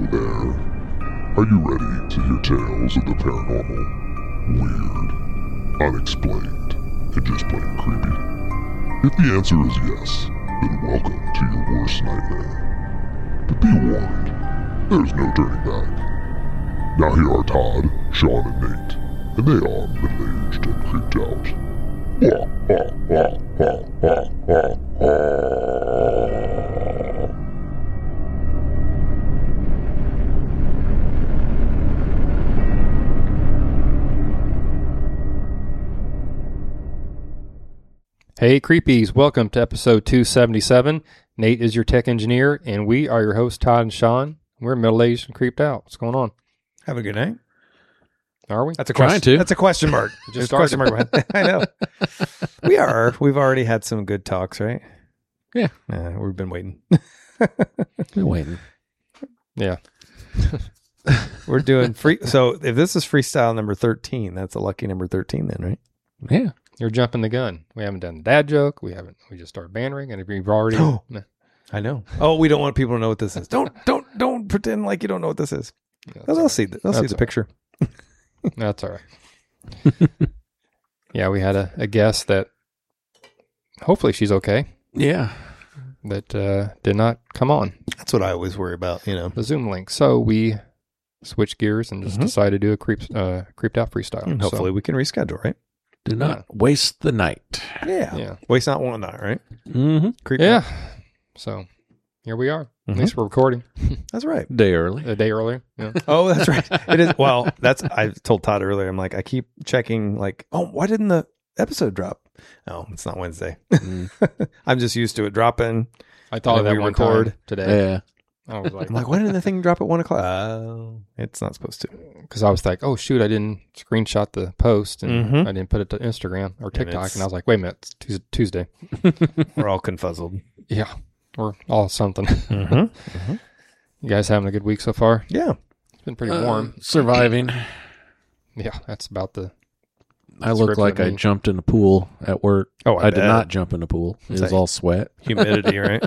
there. Are you ready to hear tales of the paranormal, weird, unexplained, and just plain creepy? If the answer is yes, then welcome to your worst nightmare. But be warned, there's no turning back. Now here are Todd, Sean, and Nate, and they are middle-aged and creeped out. Hey creepies, welcome to episode 277. Nate is your tech engineer, and we are your hosts, Todd and Sean. We're middle-aged and creeped out. What's going on? Have a good night. Are we? That's a Trying question. to. That's a question mark. Just There's a question mark. I know. We are. We've already had some good talks, right? Yeah. We've been waiting. Been waiting. Yeah. We're doing free. So if this is freestyle number 13, that's a lucky number 13 then, right? Yeah. You're jumping the gun. We haven't done the dad joke. We just started bantering, and we've already... Nah. I know. Oh, we don't want people to know what this is. Don't pretend like you don't know what this is. They'll see the picture. That's all right. Yeah, we had a guest that hopefully she's okay, Yeah. that did not come on That's what I always worry about, the Zoom link. So we switched gears and just decided to do a creeped out freestyle. And hopefully we can reschedule, right? Do not waste the night. Yeah. Yeah. Waste not, want not, right? Mm-hmm. Creep Yeah. out. So here we are. Mhm. At least we're recording That's right. Day early. a day earlier. Yeah. Oh, that's right. It is. Well, I told Todd earlier, I'm like, I keep checking, like, oh, why didn't the episode drop? Oh, it's not Wednesday. I'm just used to it dropping. I thought of And that we one record. time today. Yeah. I was like, I'm like, why didn't the thing drop at 1 o'clock? Oh, it's not supposed to. because I was like, oh shoot, I didn't screenshot the post and Mhm. I didn't put it to Instagram or TikTok, it's- and I was like, wait a minute, it's Tuesday. We're all confuzzled. Yeah, we're all something. Mm-hmm. You guys having a good week so far? Yeah. It's been pretty warm. Surviving. Yeah, that's about the. I look like I jumped in the pool at work. Oh, I did bet. not jump in the pool. It was Same. all sweat. Humidity, right?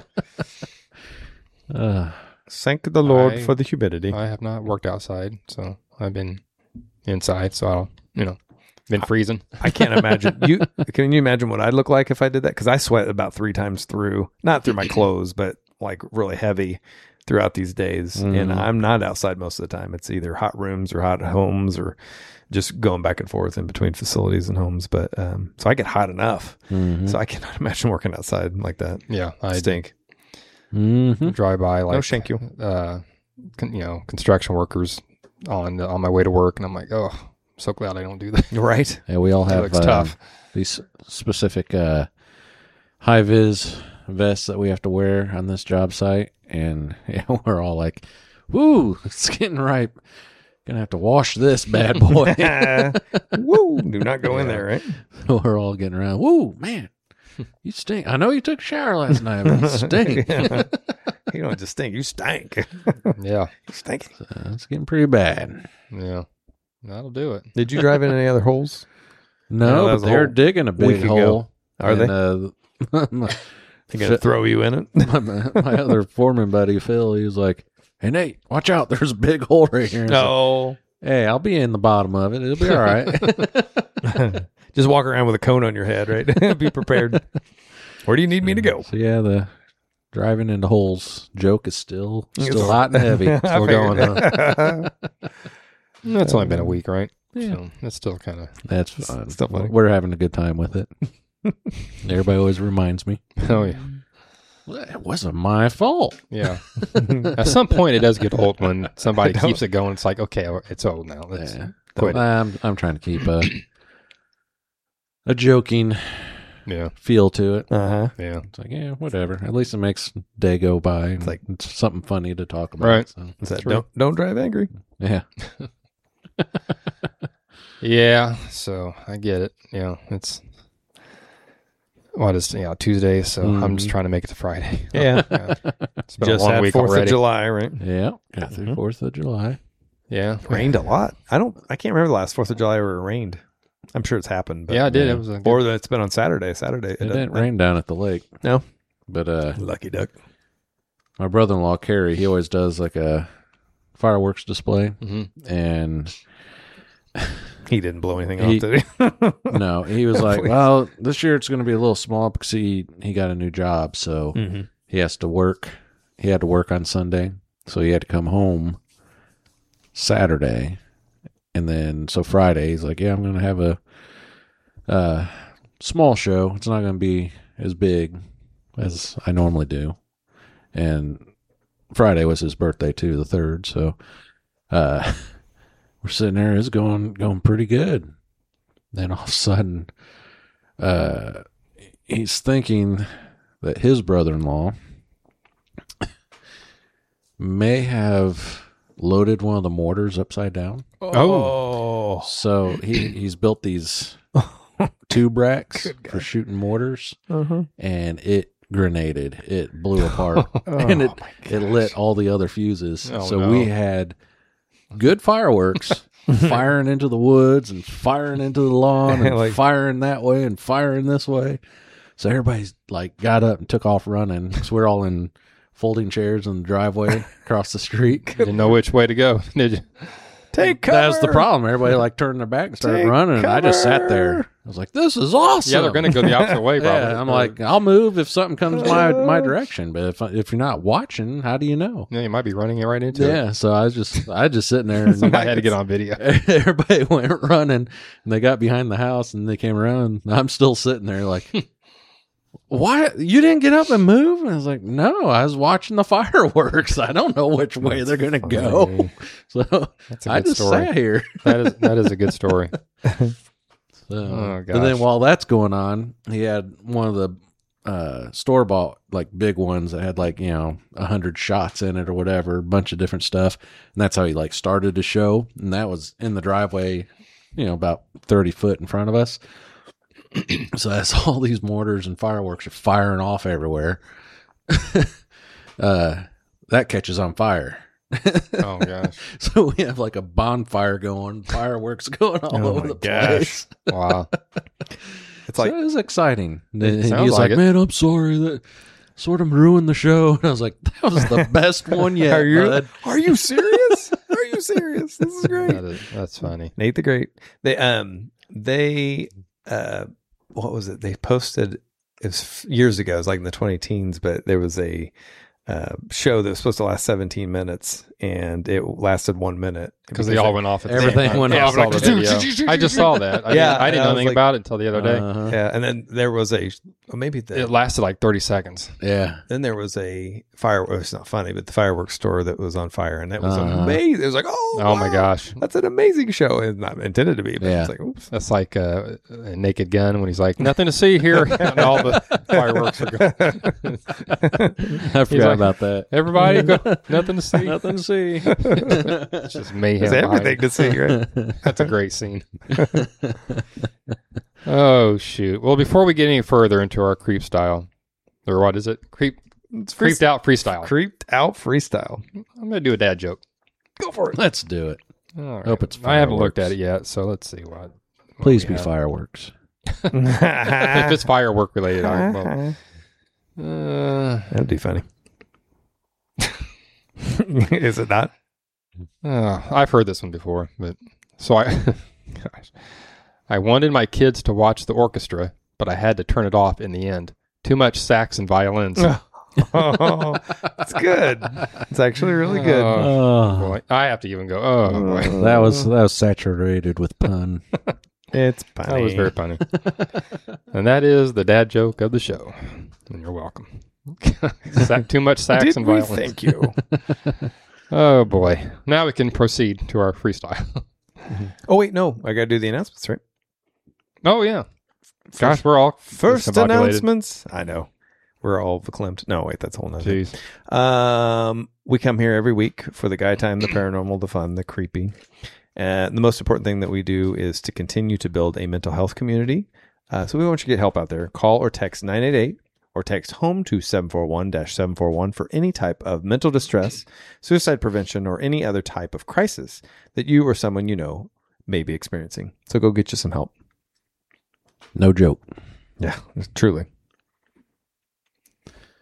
Uh, Thank the Lord I- for the humidity. I have not worked outside, so I've been inside. So been freezing. I can't imagine. Can you imagine what I'd look like if I did that? Because I sweat about 3 times through, not through my clothes, but like really heavy throughout these days. And I'm not outside most of the time. It's either hot rooms or hot homes or just going back and forth in between facilities and homes. But so I get hot enough. So I cannot imagine working outside like that. Yeah, I Stink. drive by like No, thank you. construction workers on my way to work, and I'm like, oh, I'm so glad I don't do that. Right. yeah, we all It have looks tough. these specific high-vis vests that we have to wear on this job site. And yeah, we're all like, woo, it's getting ripe. Gonna have to wash this bad boy. Woo. Do not go in there, right? We're all getting around. Woo, man, you stink. I know you took a shower last night, but you stink. You don't just stink. You stank. Yeah, You stink. It's getting pretty bad. yeah, that'll do it. Did you drive in any other holes? No, that but was a they're whole digging a week big ago. hole. Are they? My, They gonna throw you in it? my other foreman buddy, Phil, he was like, hey, Nate, watch out. There's a big hole right here. I was No. like, hey, I'll be in the bottom of it. It'll be all right. Just walk around with a cone on your head, right? Be prepared. Where do you need me to go? So, yeah, the driving into holes joke is still It's- hot and heavy. Still going, huh? It's only been a week, right? Yeah. So it's still kind of. That's fun. Still funny. We're having a good time with it. Everybody always reminds me, Oh yeah, well, it wasn't my fault. yeah. At some point, it does get old when somebody I know. keeps it going. It's like, okay, it's old now. Let's Yeah. quit it. I'm trying to keep a joking Yeah, feel to it. Uh-huh. yeah. It's like, yeah, whatever. At least it makes day go by. It's like- it's something funny to talk about. Right. So, Is that true. don't drive angry? yeah. Yeah, so I get it. Yeah, it's Tuesday, so I'm just trying to make it to Friday. Yeah. It's been Just a long had week 4th already. of July, right? Yeah. Got through 4th of July. Yeah, Rained a lot. I can't remember the last 4th of July where it rained. I'm sure it's happened. But yeah, I did. yeah. It was a Or that it's been on Saturday. It didn't rain down at the lake. No. But Lucky duck. my brother-in-law, Kerry, he always does like a fireworks display, Mm-hmm. and He didn't blow anything off, did he? no, he was like, well, this year it's going to be a little small because he got a new job, so he has to work. He had to work on Sunday, so he had to come home Saturday, and then so Friday he's like, yeah, I'm going to have a small show. It's not going to be as big as I normally do, and Friday was his birthday too, the 3rd. So we're sitting there, it's going pretty good. Then all of a sudden, he's thinking that his brother-in-law may have loaded one of the mortars upside down. Oh. So he's built these tube racks for shooting mortars, and it grenaded. It blew apart, and it lit all the other fuses. Oh, so no. we had good fireworks firing into the woods and firing into the lawn and Like- firing that way and firing this way. So everybody's like got up and took off running. So we're all in folding chairs in the driveway across the street. Didn't know which way to go, did you? Take cover. That's the problem. Everybody like turned their back and started Take running. And I just sat cover. there. I was like, "This is awesome." Yeah, they're going to go the opposite way, probably. Yeah, I'm like, I'll move if something comes my direction. But if you're not watching, how do you know? Yeah, you might be running it right into it. Yeah, so I was just sitting there, and Somebody had to get on video. everybody went running, and they got behind the house, and they came around. And I'm still sitting there, like, why you didn't get up and move? And I was like, no, I was watching the fireworks. I don't know which way they're gonna go. So That's a I good just story. sat here. That is a good story. So, Oh, but then gosh. while that's going on, he had one of the store bought like big ones that had like 100 shots in it or whatever, a bunch of different stuff, and that's how he like started the show. And that was in the driveway, about 30 foot in front of us. So as all these mortars and fireworks are firing off everywhere, that catches on fire. Oh, gosh. So we have like a bonfire going, fireworks going all over my the gosh. place. Wow. It's like, So it was exciting. And sounds he's like like, it. man, I'm sorry that sort of ruined the show. And I was like, that was the best one yet. bud. Are you serious? Are you serious? This is great. That's funny. Nate the Great. They what was it? They posted, it was years ago, it was like in the 2010s, but there was a show that was supposed to last 17 minutes and it lasted 1 minute. Because they all went off at the Everything same time. went Yeah, off I at saw the the video. I just saw that. Yeah, I didn't and know I was anything like- about it until the other day. Uh-huh. Yeah, and then there was It lasted like 30 seconds. Yeah. then there was a fireworks. It's not funny, but the fireworks store that was on fire, and that was Uh-huh. amazing. It was like, oh My wow, gosh. that's an amazing show. It's not intended to be, but Yeah. it's like, oops. That's like a Naked Gun when he's like, nothing to see here. And all the fireworks are going. I forgot like- about that. Everybody, go, nothing to see. Nothing to see. It's just mayhem. There's behind everything it. to see, right? That's a great scene. Oh, shoot. Well, before we get any further into our creep style, or what is it? Creeped out freestyle. Creeped out freestyle. I'm going to do a dad joke. Go for it. Let's do it. All right. Hope it's I haven't looked at fireworks. it yet, so let's see what. Please we be have. fireworks. If it's firework related, I will. That'd be funny. Is it not? I've heard this one before, but so gosh, I wanted my kids to watch the orchestra, but I had to turn it off in the end. Too much sax and violins. Oh, it's good. It's actually really good. Oh, Boy, I have to even go. Oh, boy. that was saturated with pun. It's funny. That was very funny. And that is the dad joke of the show. And you're welcome. Too much sax Did and we violins. thank you? Oh boy! Now we can proceed to our freestyle. Oh wait, no, I got to do the announcements, right? Oh yeah! Gosh, we're all First discombobulated. announcements. I know. We're all verklempt. No, wait, that's a whole nother. Jeez. We come here every week for the guy time, the paranormal, the fun, the creepy. The most important thing that we do is to continue to build a mental health community. So we want you to get help out there. Call or text 988 or text HOME to 741-741 for any type of mental distress, suicide prevention, or any other type of crisis that you or someone you know may be experiencing. So go get you some help. No joke. Yeah, truly.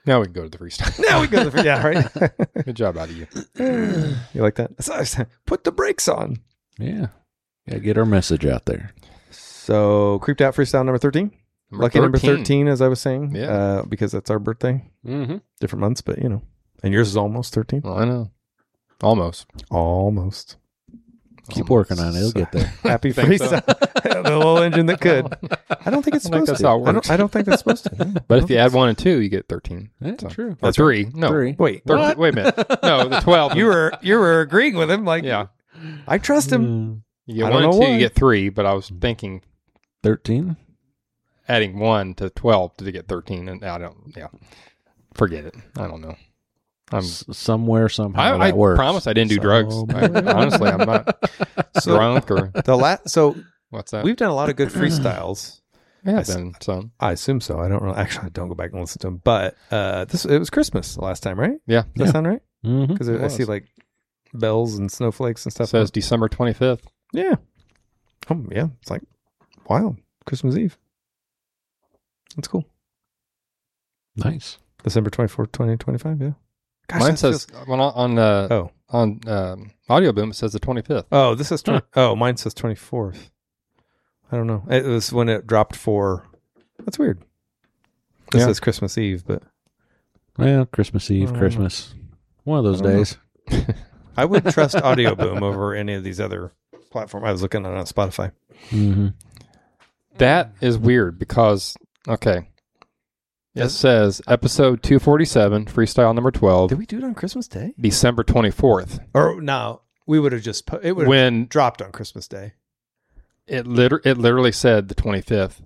Now we can go to the freestyle. Now we go to the yeah, right. Good job out of you. You like that? So I said, put the brakes on. Yeah. Yeah, get our message out there. So creeped out freestyle number 13. Lucky number 13, as I was saying. Yeah. Because that's our birthday. Mm-hmm. Different months, but you know. And yours is almost 13. Well, I know. Almost. Almost. Keep working on it. It'll get there. Happy Think so? freestyle. The little engine that could. I don't think it's I think supposed that's to. how it works. I don't think that's supposed to. But if you add 1 and 2, you get 13. Yeah, So- true. Or That's 3. No. 3. Wait, 13. Wait a minute. No, the 12. you were agreeing with him. Like, Yeah. I trust him. You I get don't 1 and know 2, why. you get 3. But I was thinking 13? adding 1 to 12 to get 13. And I don't, yeah. Forget it. I don't know. Somewhere, somehow I that works. promise I didn't do drugs. Honestly, I'm not drunk or So what's that? we've done a lot of good freestyles. Yeah, then some. I assume so. I don't know. Actually, I don't go back and listen to them. But it was Christmas the last time, right? Yeah. Does that sound right? Mm-hmm. Because It I see was. like bells and snowflakes and It stuff. says December 25th. Yeah. Oh, yeah. It's like, wow. Christmas Eve. That's cool. Nice. December 24th, 2025. Yeah. Gosh, Mine that says feels- on Audio Boom. It says the 25th. Oh, this is mine says 24th. I don't know. It was when it dropped for. That's weird. This Yeah. says Christmas Eve, but Well, Christmas Eve, Christmas. One of those I don't know. days. I would trust Audio Boom over any of these other platforms. I was looking on Spotify. Mm-hmm. That is weird because it Yes. says episode 247, freestyle number 12, Did we do it on Christmas Day? December 24th. Or no, we would have just it would have When dropped on Christmas Day, it literally said the 25th.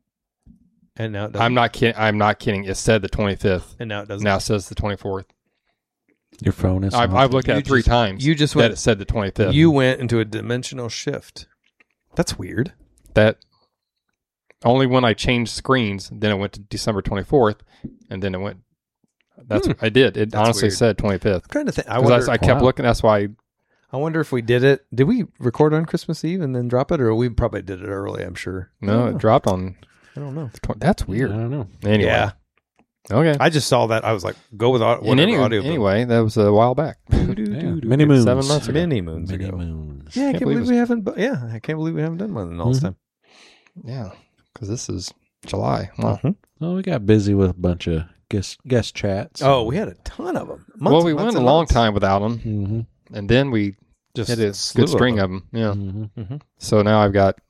and now it doesn't. I'm not kidding. It said the 25th. And now it doesn't. Now it says the 24th. Your phone is. I've looked at it 3 times. You just that went. it said the 25th. You went into a dimensional shift. That's weird. That only when I changed screens, then it went to December 24th, and then it went. That's I did. It That's honestly weird. said 25th. I'm trying to think. I 'Cause wonder. I kept Wow. looking. That's why. I wonder if we did it. Did we record on Christmas Eve and then drop it, or we probably did it early? I'm sure. No, it dropped on. I don't know. That's I weird. don't know. Anyway. Yeah, Okay. I just saw that. I was like, go with whatever audio. Anyway, that was a while back. Yeah. Many moons. 7 months ago. Many moons Many ago. moons. Yeah, I Can't can't believe believe we haven't. Yeah, I can't believe we haven't done one in all this time. Yeah, because this is July. Wow. Well, we got busy with a bunch of guest chats. Oh, we had a ton of them. Well, we went a long time without them, Mm-hmm. and then we Just had a slew good string of them. Yeah. Mm-hmm. So now I've got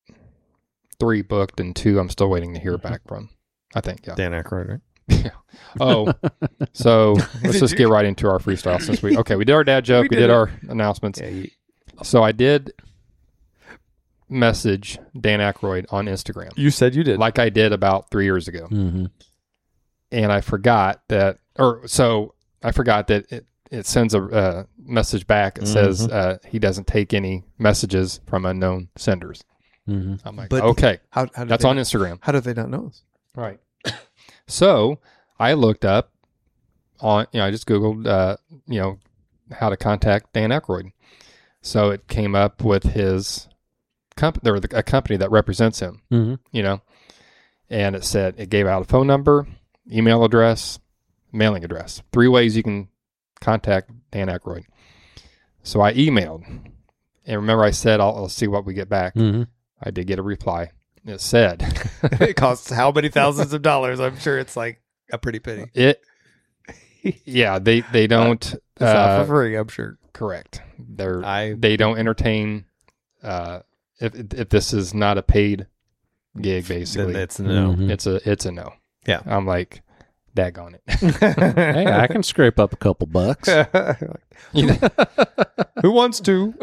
3 booked and 2 I'm still waiting to hear back from. I think. Yeah. Dan Aykroyd, right? Oh, so let's just get right into our freestyle since we did our dad joke, we did did it. our announcements. Yeah. So I did message Dan Aykroyd on Instagram, You said you did. like I did about 3 years ago, Mm-hmm. and I forgot that, it sends a message back. It says he doesn't take any messages from unknown senders. Mm-hmm. I'm like, But okay, how did that's they, on Instagram. How did they not know us? Right. So I looked up I just Googled, how to contact Dan Aykroyd. So it came up with his company, or a company that represents him, Mm-hmm. and it gave out a phone number, email address, mailing address. 3 ways you can contact Dan Aykroyd. So I emailed, and remember I said, I'll see what we get back. Mm-hmm. I did get a reply. It said, It costs how many thousands of dollars? I'm sure it's like a pretty penny. they don't, It's not for free, I'm sure. correct. They don't entertain, if this is not a paid gig, basically. Then it's no. Mhm. It's a no. Yeah. I'm like, daggone it. Hey, I can scrape up a couple bucks. Who wants to?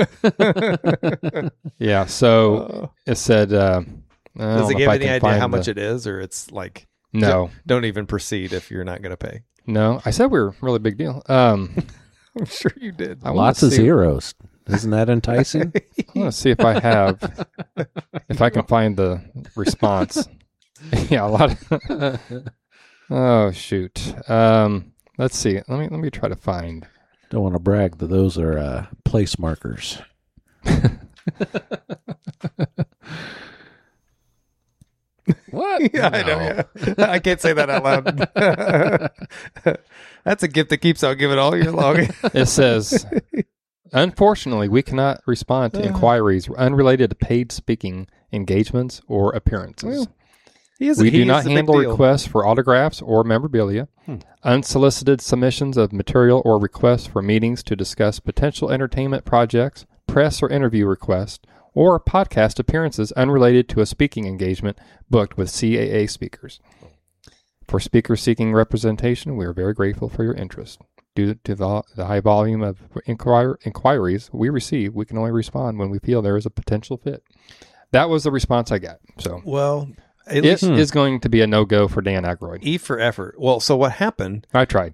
Yeah. So it said, Does it give any idea how much it is, or it's like No, don't even proceed if you're not going to pay? no. I said we were a really big deal. I'm sure you did. I Lots of zeros. Isn't that enticing? want to see if I have, if I can find the response. Yeah, a lot of. Oh shoot. Let's see. Let me try to find. Don't want to brag that those are place markers. What? Yeah, I know. Yeah. I can't say that out loud. That's a gift that keeps on giving all year long. It says, unfortunately, we cannot respond to inquiries unrelated to paid speaking engagements or appearances. We do not handle requests for autographs or memorabilia, unsolicited submissions of material or requests for meetings to discuss potential entertainment projects, press or interview requests, or podcast appearances unrelated to a speaking engagement booked with CAA speakers. For speakers seeking representation, we are very grateful for your interest. Due to the high volume of inquiries we receive, we can only respond when we feel there is a potential fit. That was the response I got. So, well, it is going to be a no-go for Dan Aykroyd. E for effort. Well, so what happened? I tried.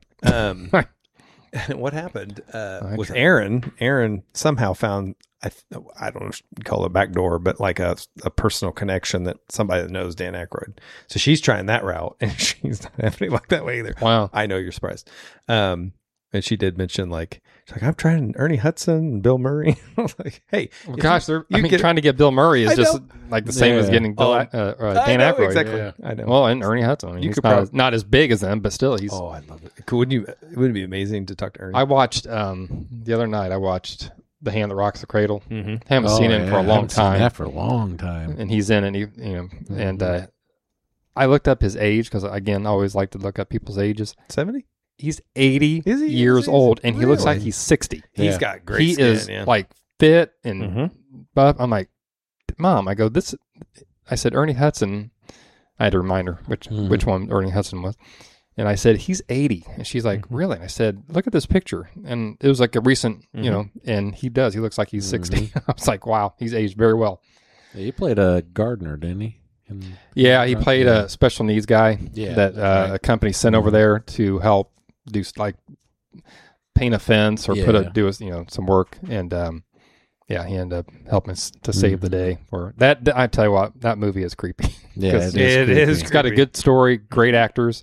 What happened with Aaron? Aaron somehow found, I don't know, call it a back door, but like a personal connection that somebody that knows Dan Aykroyd. So she's trying that route, and she's not having it like that way either. Wow. I know you're surprised. And she did mention, like, she's like, I'm trying Ernie Hudson and Bill Murray. I was like, hey. Well, gosh, trying to get Bill Murray is just like the same as getting Dan Aykroyd. Exactly. Yeah. I know. Well, and Ernie Hudson. I mean, he's not as big as them, but still, he's. Oh, I love it. Wouldn't it be amazing to talk to Ernie? I watched, the other night, The Hand That Rocks the Cradle. Mm-hmm. Haven't seen him for a long time. That for a long time. And he's in it, and I looked up his age because, again, I always like to look up people's ages. 70? He's 80 years old, and he looks like he's 60. He's got great skin. He is like fit and buff. I'm like, Mom, I said, Ernie Hudson. I had to remind her which one Ernie Hudson was. And I said, he's 80. And she's like, really? And I said, look at this picture. And it was like a recent, and he looks like he's 60. I was like, wow, he's aged very well. Yeah, he played a gardener, didn't he? He played a special needs guy that a company sent over there to help do like paint a fence or do some work, and he ended up helping us to save the day for that. I tell you what, that movie is creepy. Yeah, it is. It's got a good story, great actors.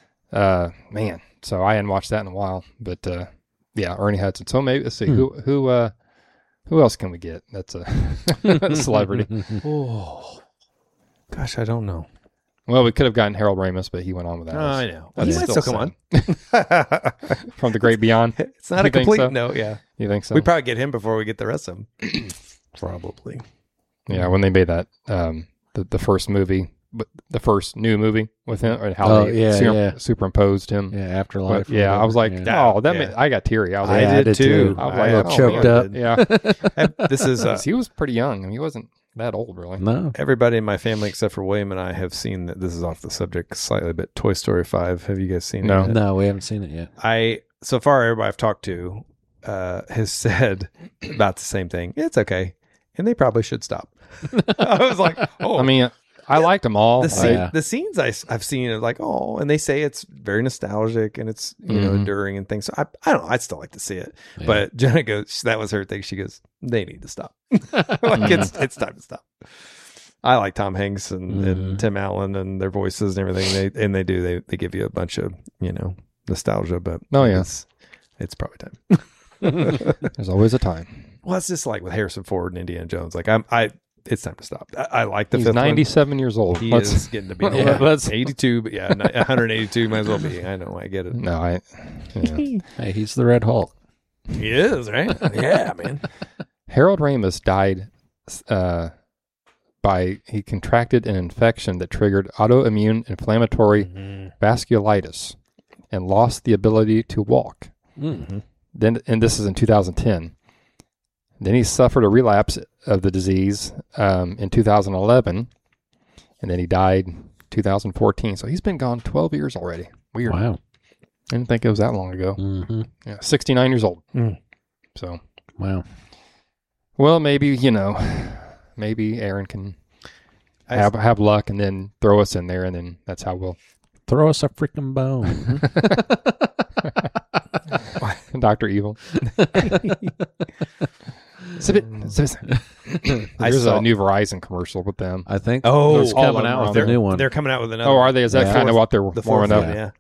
Man, so I hadn't watched that in a while, but Ernie Hudson. So maybe let's see who else can we get? That's a celebrity. Oh, gosh, I don't know. Well, we could have gotten Harold Ramis, but he went on without us. I know. He might still come on. From the great beyond. It's not a complete no, yeah. You think so? We'd probably get him before we get the rest of them. Probably. Yeah, when they made that, the first movie, the first new movie with him, or how they superimposed him. Yeah, Afterlife. But, I was like, I got teary. I was like, I did too. I was like, choked up. Yeah. This is he was pretty young. I mean, he wasn't that old, really. No. Everybody in my family except for William and I have seen that. This is off the subject slightly, but Toy Story 5. Have you guys seen it yet? No, we haven't seen it yet. So far, everybody I've talked to has said about the same thing. It's okay, and they probably should stop. I was like, oh, I mean, I liked them all. The scenes I've seen are like, oh, and they say it's very nostalgic and it's enduring and things. So I don't know. I'd still like to see it, but Jenna goes, that was her thing. She goes, they need to stop. Like it's time to stop. I like Tom Hanks and Tim Allen and their voices and everything. They give you a bunch of nostalgia, but it's probably time. There's always a time. Well, it's just like with Harrison Ford and Indiana Jones. Like it's time to stop. I like the He's fifth 97 one. years old. He is getting to be 82, but 182 might as well be. I know, I get it. No, Hey, he's the Red Hulk. He is, right? Yeah, man. Harold Ramis died he contracted an infection that triggered autoimmune inflammatory vasculitis and lost the ability to walk. Mm-hmm. Then, and this is in 2010. Then he suffered a relapse of the disease in 2011, and then he died 2014. So he's been gone 12 years already. Weird. Wow. I didn't think it was that long ago. Mm-hmm. Yeah, 69 years old. So, wow. Well, maybe, maybe Aaron can have luck and then throw us in there, and then that's how we'll... Throw us a freaking bone. Dr. Evil. There's a new Verizon commercial with them. I think. Oh, it's coming out with a new one. They're coming out with another. Oh, are they? Is that kind of what they're warming up? Yeah.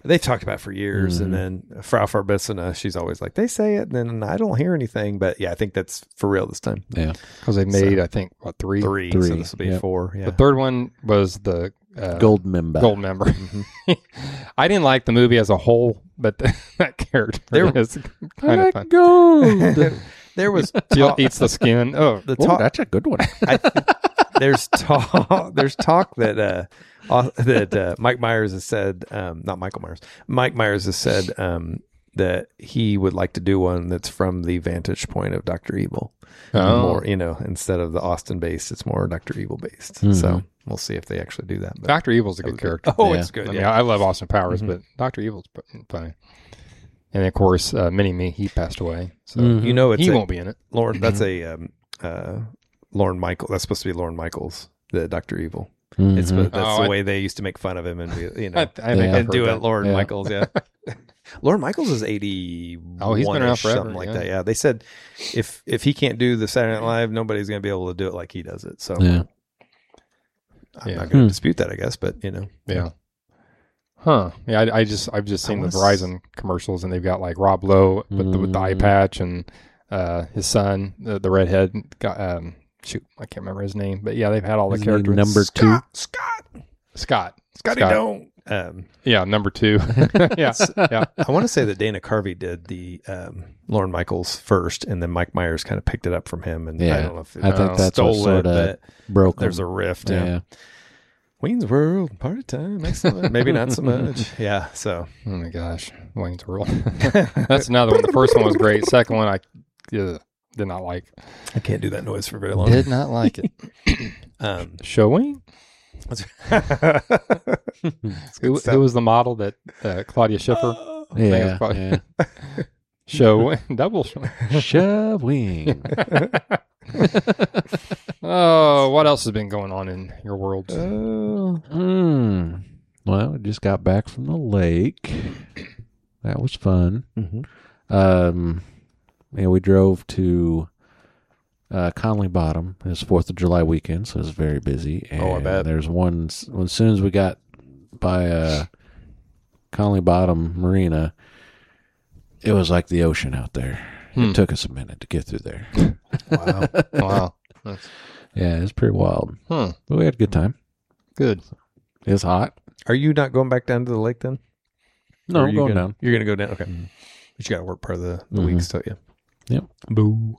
They've talked about it for years, and then Frau Farbissina, she's always like, they say it, and then I don't hear anything. But yeah, I think that's for real this time. Yeah. Because they made, I think, what, three? Three. So this will be 4. Yeah. The third one was the Gold member. Gold member. I didn't like the movie as a whole, but that character is kind of fun. Gold. There was Jill eats the skin. Oh, the Oh, talk. that's a good one. There's talk. There's talk that Mike Myers has said, not Michael Myers. Mike Myers has said that he would like to do one that's from the vantage point of Dr. Evil. More, instead of the Austin based, it's more Dr. Evil based. So we'll see if they actually do that. But Dr. Evil's a good character. Oh, Yeah. it's good. I mean, I love Austin Powers, but Dr. Evil's funny. And of course, Mini-Me, he passed away. So It's he won't be in it. Lauren. That's a Lauren Michael. That's supposed to be Lauren Michaels, the Dr. Evil. That's the way they used to make fun of him and be, I think and I've do heard it. that. Lauren Yeah. Michaels, yeah. Lauren Michaels is 81. Oh, he's been around forever, something like yeah. that. Yeah, they said if he can't do the Saturday Night Live, nobody's going to be able to do it like he does it. So Yeah. I'm not going to dispute that, I guess. But Yeah. Huh. Yeah, I've just seen the wanna Verizon commercials, and they've got like Rob Lowe with the eye patch and his son, the redhead. Shoot, I can't remember his name, but yeah, they've had all the Isn't he characters. number 2? Scotty Scotty Scott. don't. Yeah, number 2. yeah. I want to say that Dana Carvey did the Lauren Michaels first, and then Mike Myers kind of picked it up from him. And Yeah. I don't know if I think that's what stole sort it, of but broke there's him. a rift. Yeah. Yeah. Wayne's World, party time, excellent. Maybe not so much. Yeah, so. Oh my gosh, Wayne's World. That's another one. The first one was great. Second one, I did not like. I can't do that noise for very long. Did not like it. Showing. Who was the model that Claudia Schiffer? Yeah. Probably- Show double show. Shoving. Oh, what else has been going on in your world? Well, we just got back from the lake. That was fun. Yeah, we drove to Conley Bottom. It was 4th of July weekend, so it was very busy. And I bet. There's one, as soon as we got by Conley Bottom Marina, it was like the ocean out there. It took us a minute to get through there. Wow. Yeah, it was pretty wild. Huh. But we had a good time. Good. It was hot. Are you not going back down to the lake then? No, Or are I'm you going gonna- down. You're going to go down? Okay. But you got to work part of the weeks, don't you? Yep. Boo.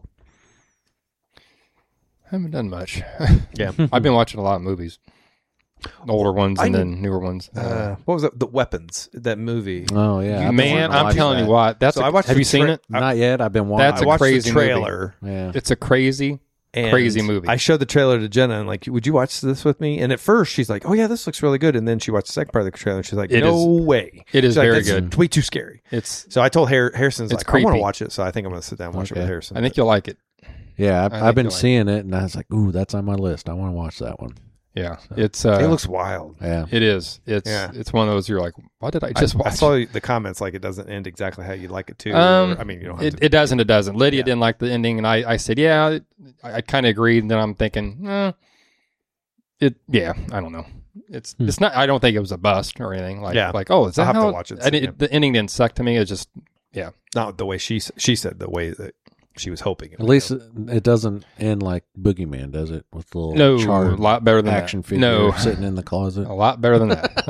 Haven't done much. Yeah. I've been watching a lot of movies. Older ones and then newer ones. What was that? The Weapons, that movie. Oh, yeah. I've been Man, wanting to I'm watch telling that. you what. That's So I watched have the you seen tra- it? Not yet. I've been wanting. That's I a watched crazy the movie. trailer. Yeah. It's a crazy movie. I showed the trailer to Jenna and like, would you watch this with me? And at first she's like, oh yeah, this looks really good. And then she watched the second part of the trailer and she's like, It no way. It is She's like, very "That's good. way too scary. It's. So I told Harrison's It's like, I want creepy. to watch it. So I think I'm going to sit down and watch it with Okay. Harrison. I think you'll like it. Yeah, I I've think been you'll like seeing it, and I was like, "Ooh, that's on my list. I want to watch that one." Yeah, it's. it looks wild. Yeah, It is. It's. Yeah. It's one of those. You're like, what did I just watch? I saw the comments like it doesn't end exactly how you'd like it to. I mean, you don't have it, to. it doesn't. It doesn't. Lydia Yeah. didn't like the ending, and I said, yeah, I kind of agreed. And then I'm thinking, yeah, I don't know. It's not. I don't think it was a bust or anything. Like, Yeah. oh, is that I'll have how to watch it. And Yeah. the ending didn't suck to me. It's just, Not the way she said, the way that she was hoping. It at would least go. it doesn't end like Boogeyman, does it? With the little no, a charred lot better than action that. figure No, sitting in the closet. a lot better than that.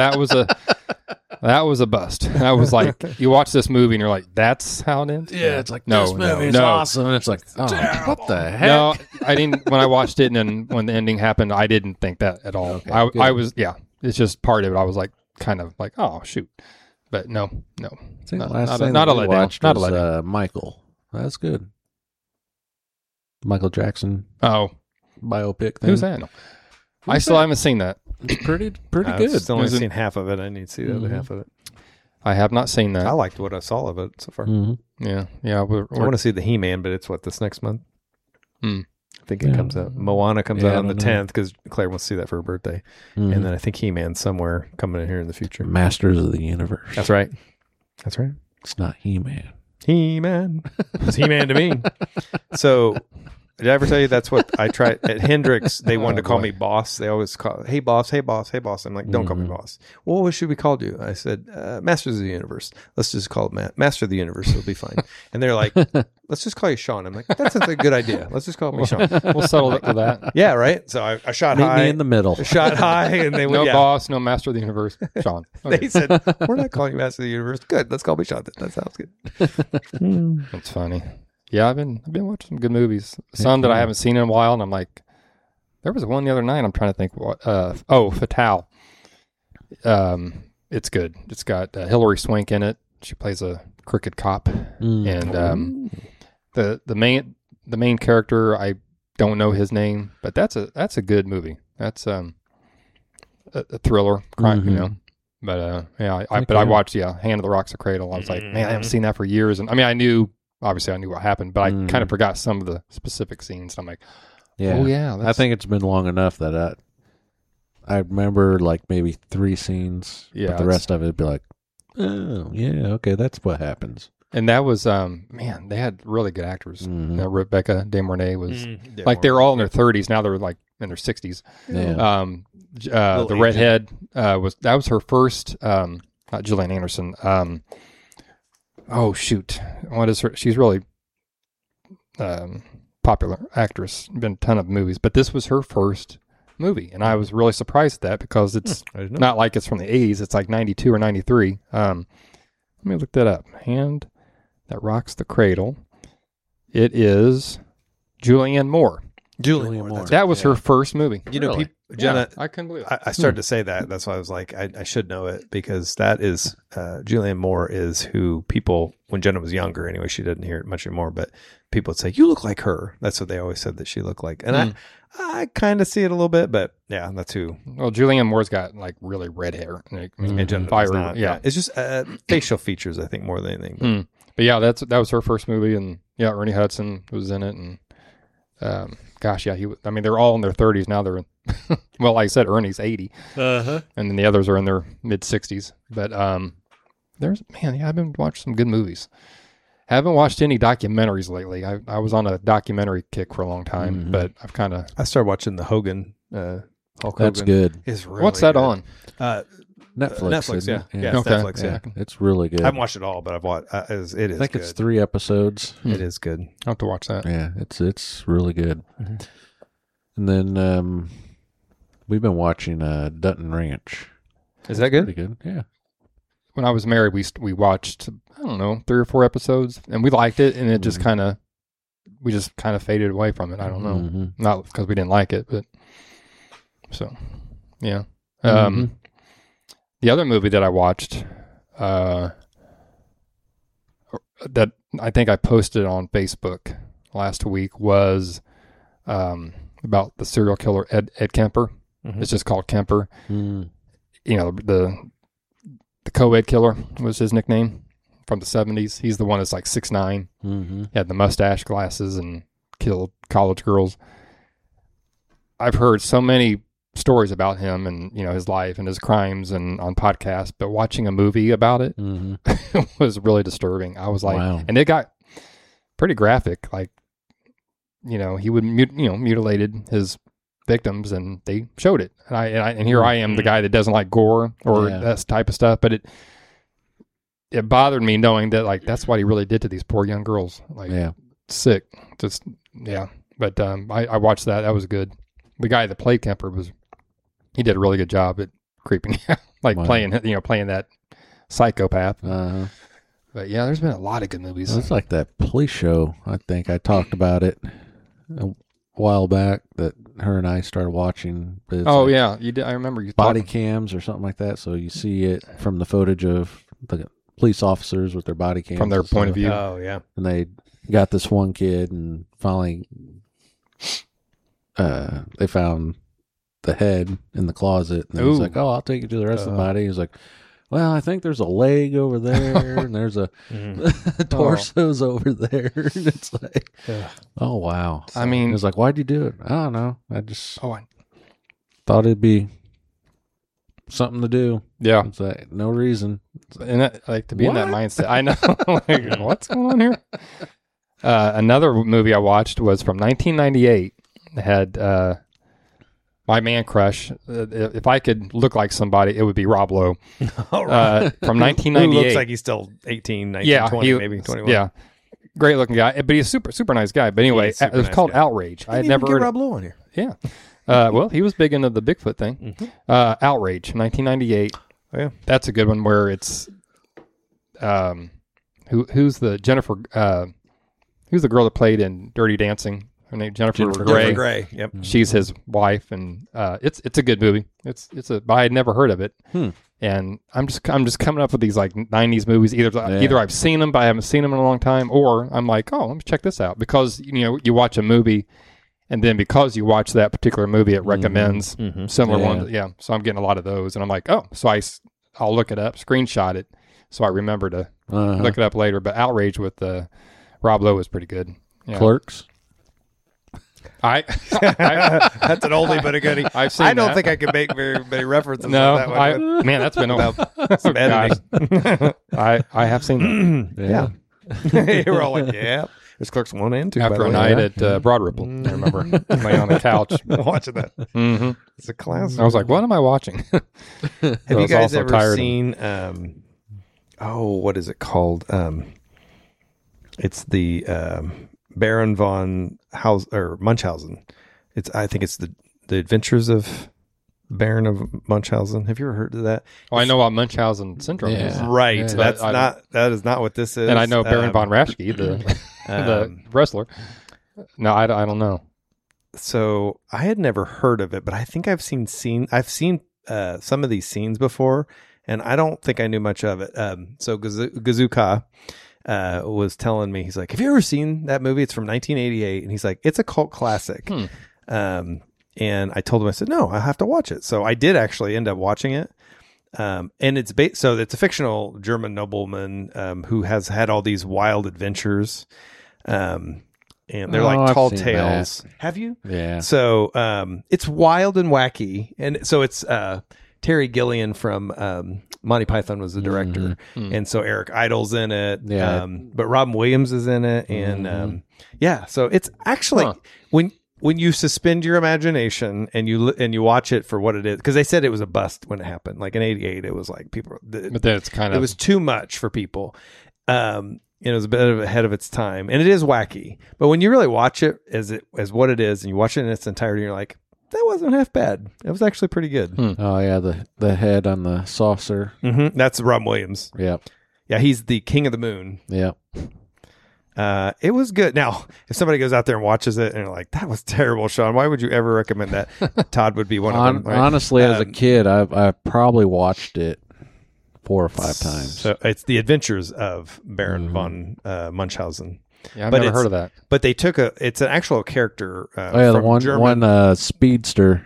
That was a bust. That was like you watch this movie and you're like, that's how it ends. Yeah, it's like No, this no, movie is no. awesome. And it's like, oh, what the heck? No, I didn't. When I watched it and then when the ending happened, I didn't think that at all. Okay, I good. was, it's just part of it. I was like, kind of like, oh shoot, but no, See, the not- last not a- thing not that a we letdown. watched Not a was, letdown. Michael. That's good. Michael Jackson oh, biopic thing. who's that? I still haven't seen that. It's pretty I've good. still only Is it- seen half of it. I need to see the other half of it. I have not seen I that. liked what I saw of it so far. Mhm. Yeah. I want to see the He-Man, but it's this next month? Hmm. I think it comes out. Moana comes Yeah, out I on the don't know. 10th because Claire wants to see that for her birthday. Mhm. And then I think He-Man's somewhere coming in here in the future. Masters of the Universe. That's right. That's right. It's not He-Man. He-Man. It's He-Man to me. So Did I ever tell you that's what I tried at Hendrix? They wanted to call me boss. They always call, hey boss, hey boss, hey boss. I'm like, don't call me boss. Well, what should we call you? I said, Masters of the Universe. Let's just call it Master of the Universe. It'll be fine. And they're like, let's just call you Sean. I'm like, that's a good idea. Let's just call me Sean. We'll settle it for that. Yeah, right. So I shot Meet high. me in the middle. I shot high, and they No went, boss, no Master of the Universe. Sean. Okay. They said, we're not calling you Master of the Universe. Good. Let's call me Sean. That sounds good. That's funny. Yeah, I've been watching some good movies. Some that I haven't seen in a while, and I'm like, there was one the other night. I'm trying to think what. Fatale. It's good. It's got Hilary Swank in it. She plays a crooked cop, and the main character, I don't know his name, but that's a good movie. That's a thriller, crime, you know. But I watched Hand of the Rocks of Cradle. I was like, man, I haven't seen that for years, and I mean, I knew what happened, but I kind of forgot some of the specific scenes. I'm like, oh yeah, I think it's been long enough that I remember like maybe 3 scenes. Yeah, but the rest of it would be like, oh yeah, okay, that's what happens. And that was man, they had really good actors. Rebecca De Mornay was like they were all in their 30s. Now they're like in their 60s. Yeah. The redhead was her first. Not Gillian Anderson. Oh shoot, what is her? She's really popular actress. Been a ton of movies, but this was her first movie, and I was really surprised at that because it's not like it's from the 80s. It's like 92 or 93. Let me look that up. Hand That Rocks the Cradle. It is Julianne Moore. Julianne Moore. That was her first movie. You know, Jenna, I couldn't believe it. I started to say that. That's why I was like, I should know it because that is Julianne Moore is who people, when Jenna was younger anyway, she didn't hear it much anymore, but people would say, you look like her. That's what they always said that she looked like. And I kind of see it a little bit, but yeah, that's who. Well, Julianne Moore's got like really red hair. And Jenna does not. Yeah. It's just facial features, I think, more than anything. But yeah, that was her first movie. And yeah, Ernie Hudson was in it. And gosh, yeah, they're all in their 30s now. They're well, like I said, Ernie's 80, and then the others are in their mid 60s. But I've been watching some good movies. Haven't watched any documentaries lately. I was on a documentary kick for a long time, but I started watching the Hogan. Hulk Hogan. That's good. Is really what's that good. On? Netflix, yeah. Yeah. Yeah, it's Okay. Netflix, yeah. It's really good. I haven't watched it all, but I've watched. It is. I think good. it's 3 episodes. It is good. I'll have to watch that. Yeah, it's really good. And then we've been watching Dutton Ranch. Is that good? Pretty good. Yeah. When I was married, we watched, I don't know, 3 or 4 episodes, and we liked it, and it just kind of faded away from it. I don't know, not because we didn't like it, but so yeah. The other movie that I watched, that I think I posted on Facebook last week was about the serial killer Ed Kemper. It's just called Kemper. You know, the co-ed killer was his nickname from the 70s. He's the one that's like 6'9". He had the mustache, glasses, and killed college girls. I've heard so many stories about him and, you know, his life and his crimes and on podcasts, but watching a movie about it was really disturbing. I was like, wow. And it got pretty graphic. Like, you know, he would mutilated his victims, and they showed it. And here I am, the guy that doesn't like gore or that type of stuff, but it bothered me knowing that, like, that's what he really did to these poor young girls. Like, sick. Just But I watched that. That was good. The guy that played Kemper he did a really good job at creeping out, like playing that psychopath. But yeah, there's been a lot of good movies. Well, it's like that police show. I think I talked about it a while back that her and I started watching. You did. I remember you body cams or something like that. So you see it from the footage of the police officers with their body cams from their point of view. Oh yeah, and they got this one kid, and finally, they found the head in the closet, and he's like, "Oh, I'll take you to the rest of the body." He's like, "Well, I think there's a leg over there, and there's a torso's over there." And it's like, oh wow! So, I mean, it's like, why'd you do it? I don't know. I just thought it'd be something to do. Yeah, it's like no reason. And that, like, to be in that mindset, I know. Like, what's going on here? Another movie I watched was from 1998. It had my man crush. If I could look like somebody, it would be Rob Lowe. All right. From Who 1998. looks like he's still 18, 19, 20, maybe 21. Yeah. Great looking guy, but he's a super nice guy. But anyway, it was called Outrage. I had never heard Rob Lowe on here. Yeah. Well, he was big into the Bigfoot thing. Outrage, 1998. Oh, yeah. That's a good one where it's who's the Jennifer who's the girl that played in Dirty Dancing? Her name Jennifer Grey. Gray. Yep. She's his wife, and it's a good movie. I had never heard of it, and I'm just coming up with these like 90s movies. Either I've seen them, but I haven't seen them in a long time, or I'm like, oh, let me check this out because you watch a movie, and then because you watch that particular movie, it recommends similar ones. Yeah, so I'm getting a lot of those, and I'm like, oh, so I'll look it up, screenshot it, so I remember to look it up later. But Outrage with Rob Lowe was pretty good. Yeah. Clerks. That's an oldie but a goodie. I've seen I don't that. think I can make very many references. No, on that one. man, that's been a Some editing. I have seen that. Yeah. You were all like, yeah. There's Clerks 1 and 2. After a night at Broad Ripple. I remember laying on the couch. Watching that. Mm-hmm. It's a classic. I was like, what am I watching? Have you guys ever seen, what is it called? It's the Baron von Munchausen. I think it's the Adventures of Baron of Munchausen. Have you ever heard of that? I know what Munchausen syndrome is. Right. Yeah. That is not what this is. And I know Baron von Raschke, the wrestler. No, I don't know. So I had never heard of it, but I think I've seen some of these scenes before, and I don't think I knew much of it. So Gazuka was telling me, he's like, have you ever seen that movie? It's from 1988. And he's like, it's a cult classic. And I told him, I said, no, I have to watch it. So I did actually end up watching it. And it's so it's a fictional German nobleman who has had all these wild adventures. And they're like tall tales. That. Have you? Yeah. So it's wild and wacky. And so it's Terry Gilliam from Monty Python was the director. And so Eric Idle's in it. Yeah. But Robin Williams is in it. And so it's actually when you suspend your imagination and you watch it for what it is, because they said it was a bust when it happened. Like in '88, it was like people. But then it's kind of, it was too much for people. It was a bit ahead of its time, and it is wacky. But when you really watch it as what it is, and you watch it in its entirety, you're like, that wasn't half bad. It was actually pretty good. Oh yeah, the head on the saucer. That's Robin Williams. Yep. Yeah, he's the king of the moon. Yep. It was good. Now, if somebody goes out there and watches it and they're like, that was terrible, Sean, why would you ever recommend that? Todd would be one of them. Right? Honestly, as a kid, I probably watched it 4 or 5 times. So it's the Adventures of Baron von Munchausen. Yeah, I've never heard of that. But they took it's an actual character. The one speedster.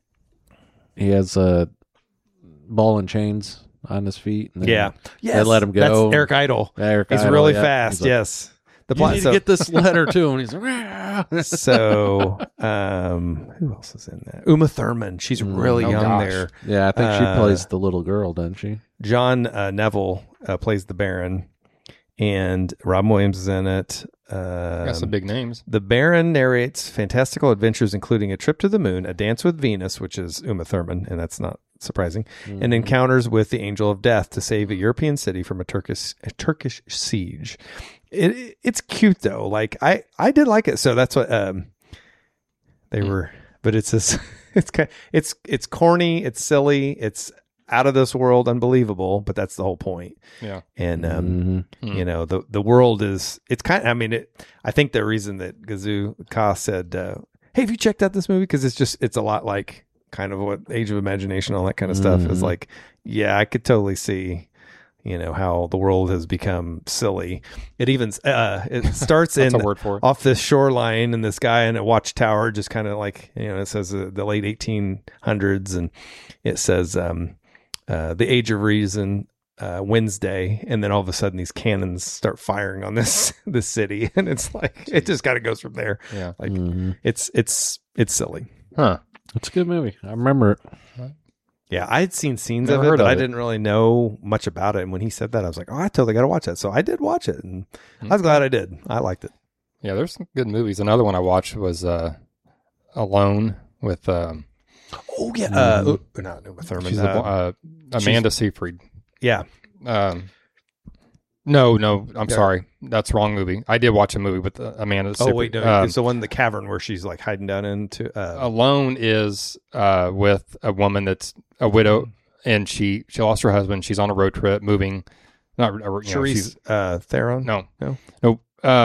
He has a ball and chains on his feet. And yes, they let him go. That's Eric Idle. He's Idle, really fast. He's like, yes. You need to get this letter to him. He's like, so who else is in that? Uma Thurman. She's really young there. Yeah, I think she plays the little girl, doesn't she? John Neville plays the Baron, and Robin Williams is in it. Got some big names. The Baron narrates fantastical adventures, including a trip to the moon, a dance with Venus, which is Uma Thurman, and that's not surprising, and encounters with the Angel of Death to save a European city from a Turkish siege. It's cute though. Like I did like it. So that's what they were. But it's this. It's corny. It's silly. It's out of this world, unbelievable. But that's the whole point. Yeah. And you know, the world is. It's kind. I mean, I think the reason that Gazuka said, "Hey, have you checked out this movie?" Because it's a lot like kind of what Age of Imagination, all that kind of stuff is like. Yeah, I could totally see. You know how the world has become silly. It even it starts in a word for it. Off this shoreline, and this guy in a watchtower just kind of like it says the late 1800s, and it says the Age of Reason, Wednesday, and then all of a sudden these cannons start firing on this city, and it's like it just kind of goes from there. Yeah, like it's silly. Huh? It's a good movie. I remember it. Yeah, I had seen scenes Never of it, heard but of I it. didn't really know much about it. And when he said that, I was like, oh, I totally got to watch that. So I did watch it, and I was glad I did. I liked it. Yeah, there's some good movies. Another one I watched was Alone with Oh yeah, not Uma Thurman. she's Amanda Seyfried. Yeah. No, I'm sorry. That's the wrong movie. I did watch a movie with Amanda Seyfried. Oh wait, no, it's the one in the cavern where she's like hiding down into. Alone is with a woman that's a widow, and she lost her husband. She's on a road trip, moving. Charlize Theron. No.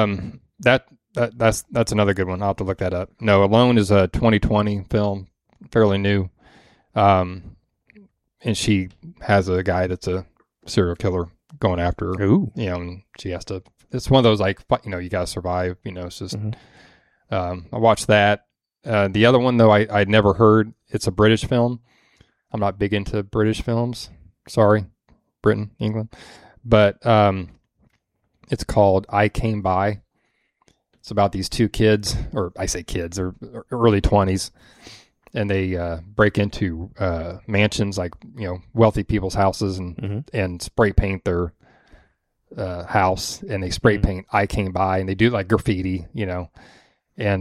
That's another good one. I'll have to look that up. No, Alone is a 2020 film, fairly new, and she has a guy that's a serial killer going after her. Ooh. And she has to. It's one of those like you got to survive. It's just. I watched that. The other one though, I'd never heard. It's a British film. I'm not big into British films. Sorry, Britain, England. But it's called I Came By. It's about these two kids, or I say kids, they're early 20s, and they break into mansions, like wealthy people's houses, and spray paint their house, and they spray paint I Came By, and they do like graffiti, and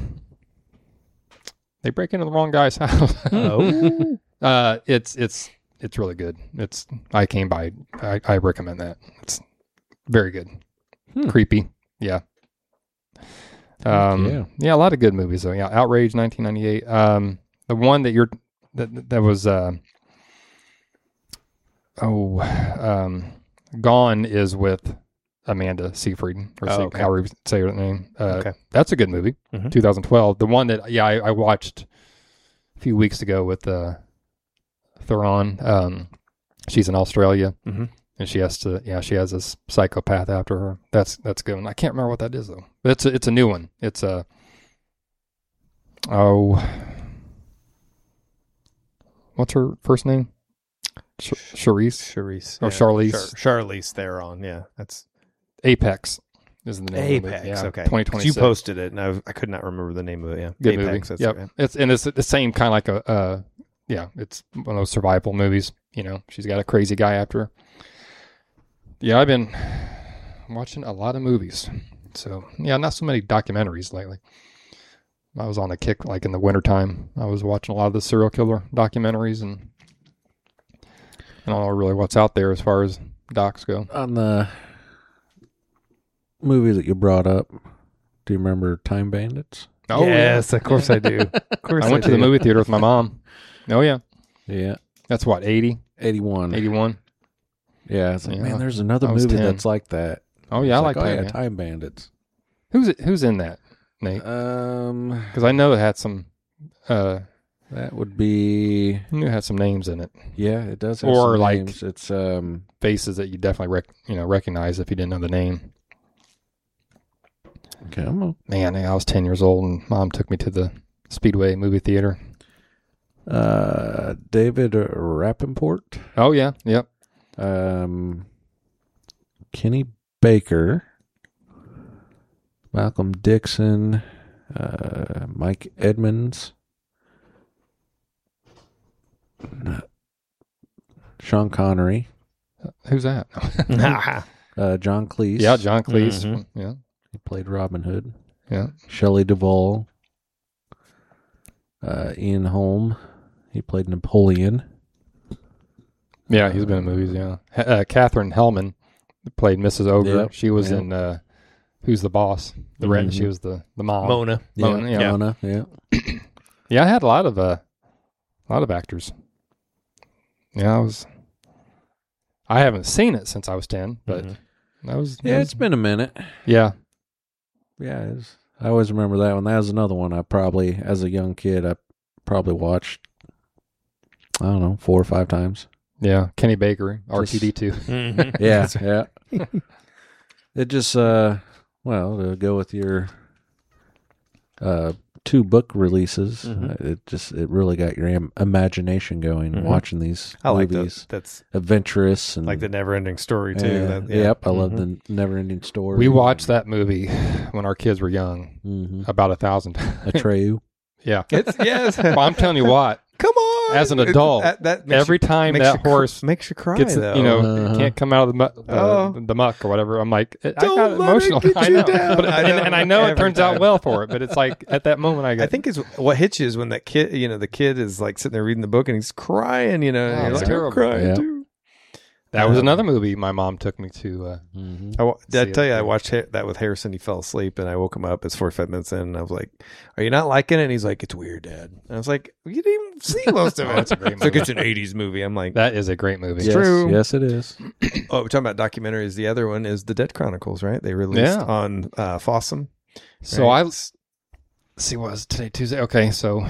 they break into the wrong guy's house. It's really good. It's I Came By. I recommend that. It's very good. Creepy. Yeah. A lot of good movies though. Yeah, Outrage, 1998. The one that was Gone is with Amanda Seyfried, or however you say her name. That's a good movie. 2012. The one that I watched a few weeks ago with Theron. She's in Australia, and she has this psychopath after her. That's good one. I can't remember what that is though, but it's a new one. It's what's her first name? Charisse or Charlize? Charlize Theron. Yeah, that's Apex. Is the name Apex. of it. Yeah, okay, 2026. You posted it, and I could not remember the name of it. Yeah, Good Apex. movie. Yep. It's the same kind of like it's one of those survival movies. She's got a crazy guy after her. Yeah, I've been watching a lot of movies. So, not so many documentaries lately. I was on a kick, like in the wintertime. I was watching a lot of the serial killer documentaries, and I don't know really what's out there as far as docs go. On the movie that you brought up, do you remember Time Bandits? Oh, yes, of course I do. Of course I went to the movie theater with my mom. Oh, yeah. Yeah. That's what, 80? 81. 81? Yeah, it's like, man, there's another movie that's like that. Oh, yeah, I like that. Yeah, Time Bandits. Who's in that, Nate? Because I know it had some... that would be... I knew it had some names in it. Yeah, it does have some names. It's faces that you definitely recognize if you didn't know the name. Okay, man, I was 10 years old, and Mom took me to the Speedway movie theater. David Rappaport. Oh, yeah, yep. Kenny Baker, Malcolm Dixon, Mike Edmonds, Sean Connery. Who's that? John Cleese. Yeah, John Cleese. Mm-hmm. Yeah, he played Robin Hood. Yeah. Shelley Duvall. Ian Holm. He played Napoleon. Yeah, he's been in movies, yeah. Catherine Hellman played Mrs. Ogre. Yep, she was in Who's the Boss? She was the mom. Mona. Mona, yeah. Yeah, I had a lot of actors. Yeah, I haven't seen it since I was 10, but it's been a minute. Yeah. Yeah, I always remember that one. That was another one I probably, as a young kid, I probably watched, I don't know, 4 or 5 times. Yeah, Kenny Baker, RTD2. Yeah. It just, to go with your 2 book releases, it really got your imagination going watching these movies. That's adventurous and like the Never-Ending Story too. Yep, I love the Never-Ending Story. We watched that movie when our kids were young, about 1,000 times. Atreyu. Yeah, yes. Well, I'm telling you what. Come on. as an adult, that makes every time makes that horse makes you cry, gets, though. can't come out of the muck or whatever, I'm like, I got emotional. I know, and I know it turns out well for it, but it's like at that moment I think is what hits you is when that kid, the kid is like sitting there reading the book and he's crying, and you're it's like, terrible. I'm crying Yeah. too. that was another movie my mom took me to. Did I tell you I watched that with Harrison? He fell asleep, and I woke him up. It's 45 minutes in, and I was like, "Are you not liking it?" And he's like, "It's weird, Dad." And I was like, "You didn't even see most of it." That's a great It's like movie. it's an 80s movie. I'm like, That is a great movie. Yes, true. Yes, it is. "Oh, we're talking about documentaries." The other one is The Dead Chronicles, right? They released Yeah. on Fossum. So right? let's see, what was today, Tuesday? Okay, so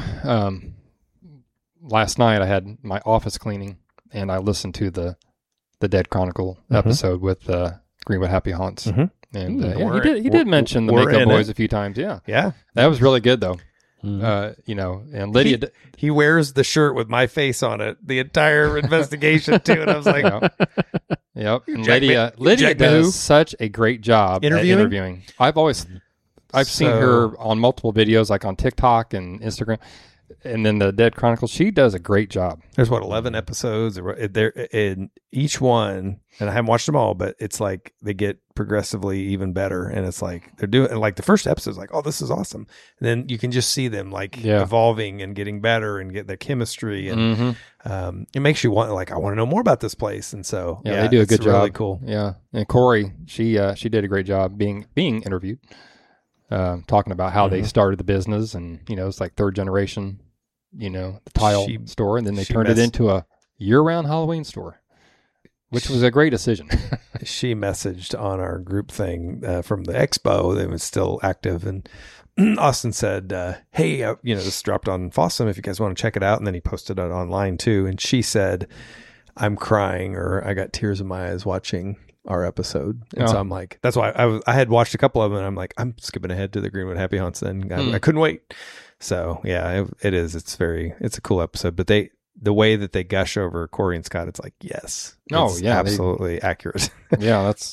last night I had my office cleaning, and I listened to the Dead Chronicle episode with Greenwood Happy Haunts, and he did mention the we're Makeup in Boys it. a few times. Yeah, Yeah, that was really good though. Mhm. And Lydia. he wears the shirt with my face on it the entire investigation too, and I was like, Yep. And Jack Lydia Jack does Mayhew. such a great job Interviewing? at interviewing. I've seen her on multiple videos, like on TikTok and Instagram, and then the Dead Chronicles. She does a great job. There's 11 episodes there in each one, and I haven't watched them all, but it's like they get progressively even better, and it's like they're doing like the first episode's like, oh, this is awesome, and then you can just see them like evolving and getting better and get their chemistry, and it makes you want I want to know more about this place, and so they do a good job. Really cool. Yeah, and Corey, she did a great job being interviewed, talking about how they started the business, and it's like third generation, the tile store, and then they turned it into a year-round Halloween store, which was a great decision. She messaged on our group thing from the expo that was still active, and Austin said, hey, this dropped on Fossum if you guys want to check it out, and then he posted it online too, and she said, I'm crying, or I got tears in my eyes watching our episode. And so I'm like, that's why I had watched a couple of them, and I'm like, I'm skipping ahead to the Greenwood Happy Haunts, and I couldn't wait. So yeah, it is. It's a cool episode, but the way that they gush over Corey and Scott, it's like, yes. It's absolutely accurate. It's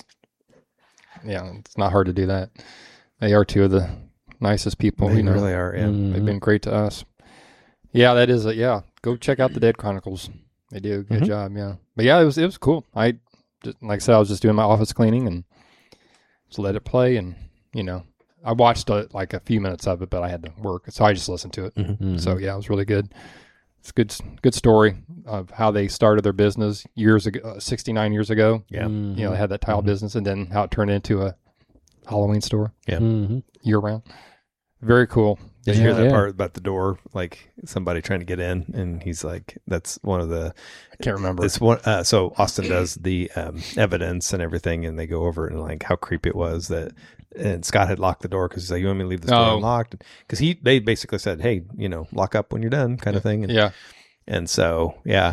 not hard to do that. They are two of the nicest people. They really are. Yeah. They've been great to us. Yeah, that is go check out the Dead Chronicles. They do a good job. Yeah. But yeah, it was cool. I just, like I said, I was just doing my office cleaning and just let it play. And, I watched like a few minutes of it, but I had to work. So I just listened to it. So yeah, it was really good. It's good story of how they started their business years ago, 69 years ago. Yeah. They had that tile business, and then how it turned into a Halloween store. Yeah. Year round. Very cool. Did you hear that part about the door, like somebody trying to get in, and he's like, that's one of the, I can't remember. It's one. So Austin does the evidence and everything, and they go over it and like how creepy it was that, and Scott had locked the door because he's like, you want me to leave this door unlocked? Because they basically said, hey, lock up when you're done, kind of thing. And, and so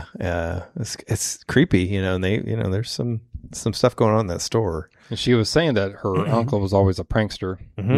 it's creepy, and they, there's some stuff going on in that store. And she was saying that her uncle was always a prankster,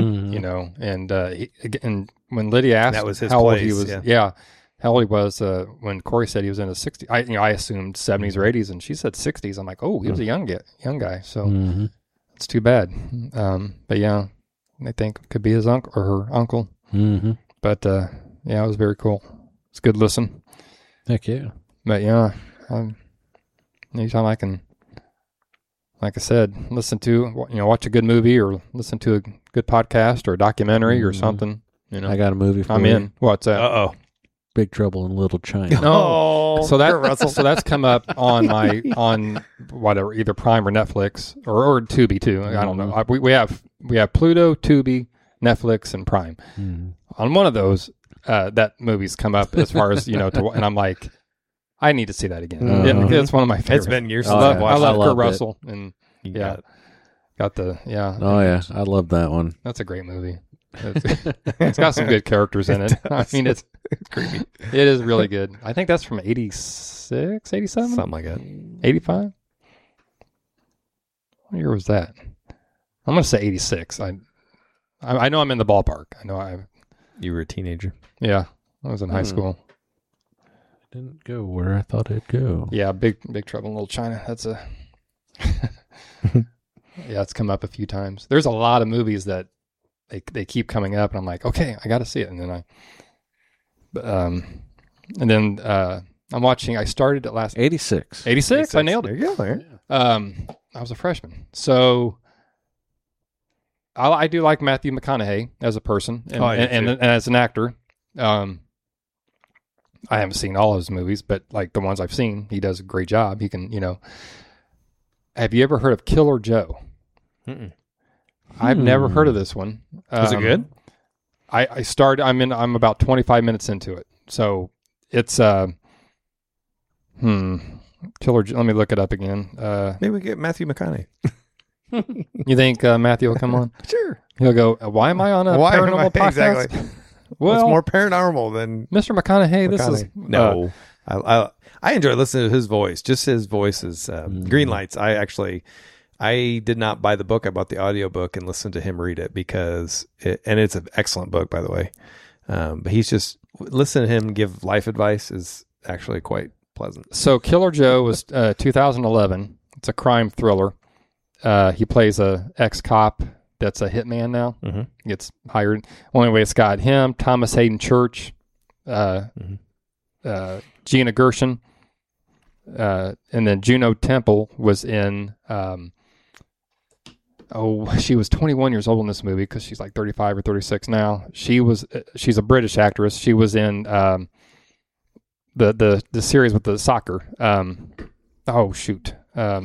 and when Lydia asked that was his how old place, he was, how old he was when Corey said he was in his 60s. I assumed 70s or 80s, and she said 60s. I'm like, oh, he was a young guy. So it's too bad. But yeah, I think it could be his uncle or her uncle. But it was very cool. It's a good listen. Heck yeah. But yeah, anytime I can, like I said, listen to, watch a good movie or listen to a good podcast or a documentary or something. I got a movie for I'm you. in. What's that? Uh-oh. Big Trouble in Little China. No. Oh, So that's come up on on whatever, either Prime or Netflix or Tubi too. I don't know. We have Pluto, Tubi, Netflix, and Prime. On one of those, that movie's come up as far as and I'm like, I need to see that again. It's one of my favorites. It's been years since I I've watched love it. Kurt Russell, and got the Oh yeah, I love that one. That's a great movie. It's got some good characters in it. I mean, it's creepy. It is really good. I think that's from 86, 87? Something like that. 85? What year was that? I'm going to say 86. I know I'm in the ballpark. I know You were a teenager. I was in high school. Didn't go where I thought it'd go. Yeah, Big Trouble in Little China. That's a it's come up a few times. There's a lot of movies that they keep coming up, and I'm like, okay, I got to see it. And then And then I'm watching. I started at last 86. 86. I nailed There it. you go. There. I was a freshman, so I do like Matthew McConaughey as a person and, Oh, I do and as an actor. I haven't seen all of his movies, but like the ones I've seen, he does a great job. He can, Have you ever heard of Killer Joe? Mm-mm. I've never heard of this one. Was it good? I started. I'm about 25 minutes into it, so it's Killer. Let me look it up again. Maybe we get Matthew McConaughey. You think Matthew will come on? Sure. He'll go. Why am I on a Why am paranormal I- podcast? exactly. Well, What's more paranormal than Mr. McConaughey, this is no. I enjoy listening to his voice. Just his voice is Green Lights. I did not buy the book. I bought the audiobook and listened to him read it because it's an excellent book, by the way. But he's just listening to him give life advice is actually quite pleasant. So Killer Joe was 2011. It's a crime thriller. He plays a ex-cop that's a hitman now. Mm-hmm. Gets hired. Only way it's got him, Thomas Hayden Church, Gina Gershon, and then Juno Temple was in. She was 21 years old in this movie because she's like 35 or 36 now. She's a British actress. She was in the series with the soccer. Oh shoot.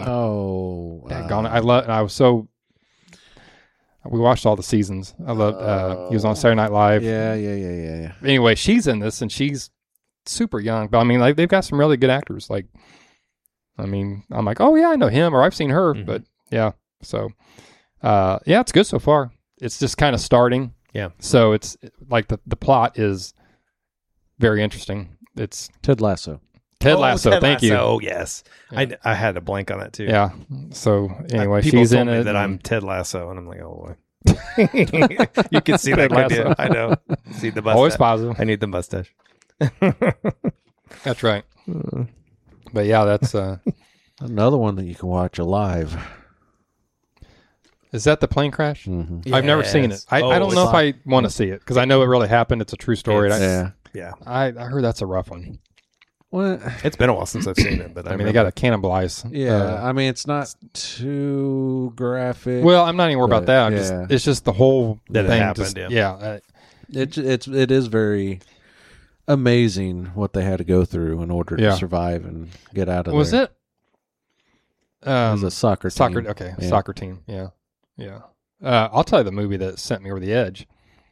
We watched all the seasons. I loved. He was on Saturday Night Live. Yeah. Anyway, she's in this and she's super young, but I mean, like they've got some really good actors. Like, I mean, I'm like, oh yeah, I know him or I've seen her, but yeah. So, it's good so far. It's just kind of starting. Yeah. So it's like the plot is very interesting. It's Ted Lasso. Ted Lasso. Thank you. Oh yes, Yeah. I had a blank on that too. Yeah. So anyway, People she's told in me it. that I'm and- Ted Lasso, and I'm like, oh boy. You can see that Ted Lasso. idea. I know. See the mustache. always positive. I need the mustache. That's right. But yeah, that's Another one that you can watch alive. is that the plane crash? Mm-hmm. I've never seen it. Yes. I don't know if I want to see it because I know it really happened. It's a true story. and Yeah. Yeah, I heard that's a rough one. Well, it's been a while since I've seen it, but I mean, they got to cannibalize. yeah. I mean, it's not too graphic. Well, I'm not even worried about But, that. I'm yeah. it's just the whole That it thing. happened, just, yeah. It is very amazing what they had to go through in order Yeah. to survive and get out of Was there. it? It was a soccer team. Okay, Yeah. soccer team. Yeah. I'll tell you the movie that sent me over the edge.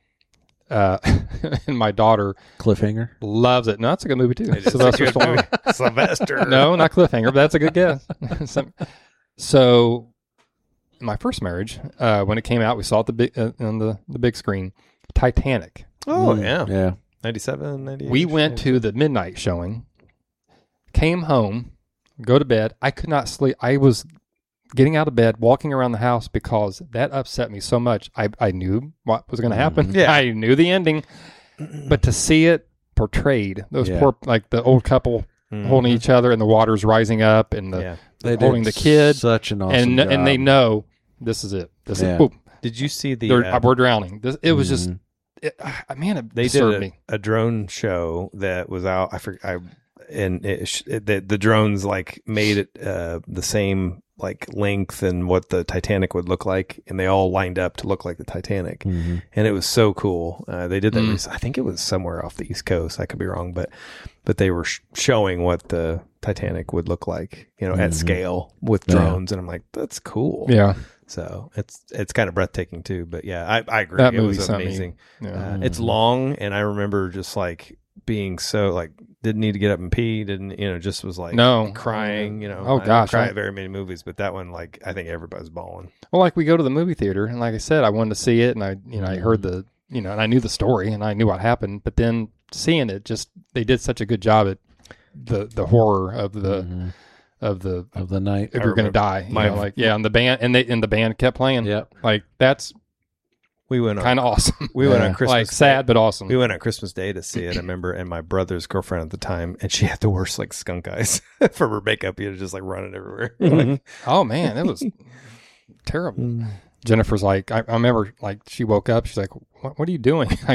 And my daughter Cliffhanger. loves it. No, it's a good movie too. It is a Sylvester good Stallone. movie. Sylvester. No, not Cliffhanger, but that's a good guess. So, my first marriage, when it came out, we saw it on the big screen. Titanic. Oh yeah. Yeah. 97, 98. We went to the midnight showing, came home, go to bed. I could not sleep. I was getting out of bed, walking around the house because that upset me so much. I knew what was going to happen. Yeah. I knew the ending, but to see it portrayed, those Yeah. poor, like the old couple holding each other and the water's rising up and the Yeah. They holding did the kid such an awesome job. and they know this is it. This Yeah. is boom. Did you see the? We're drowning. It was just, Mhm. man, it They disturbed did me. a drone show that was out. I forgot. And the drones like made it the same like length and what the Titanic would look like, and they all lined up to look like the Titanic, Mhm. and it was so cool. They did that. Mm. I think it was somewhere off the East Coast. I could be wrong, but they were showing what the Titanic would look like, at scale with Yeah. drones, and I'm like, that's cool. Yeah. So it's kind of breathtaking too. But yeah, I agree. That It movie was sent me- amazing. Yeah. It's long, and I remember just like being so like didn't need to get up and pee, didn't just was like No. crying. Oh, I don't gosh, cry I- at very many movies, but that one like I think everybody's bawling. Well, like we go to the movie theater, and like I said, I wanted to see it, and I heard the, and I knew the story, and I knew what happened, but then seeing it, just they did such a good job at the horror of the Mhm. of the Of the night. if you're going to die, and the band and the band kept playing, Yep. like that's We went on kind of awesome, we went Yeah. on Christmas like sad but awesome. We went on Christmas Day to see it. I remember, and my brother's girlfriend at the time, and she had the worst like skunk eyes from her makeup. Just like running everywhere. Like, Oh man, it was terrible. Jennifer's like, I remember like she woke up, she's like, what are you doing? I go,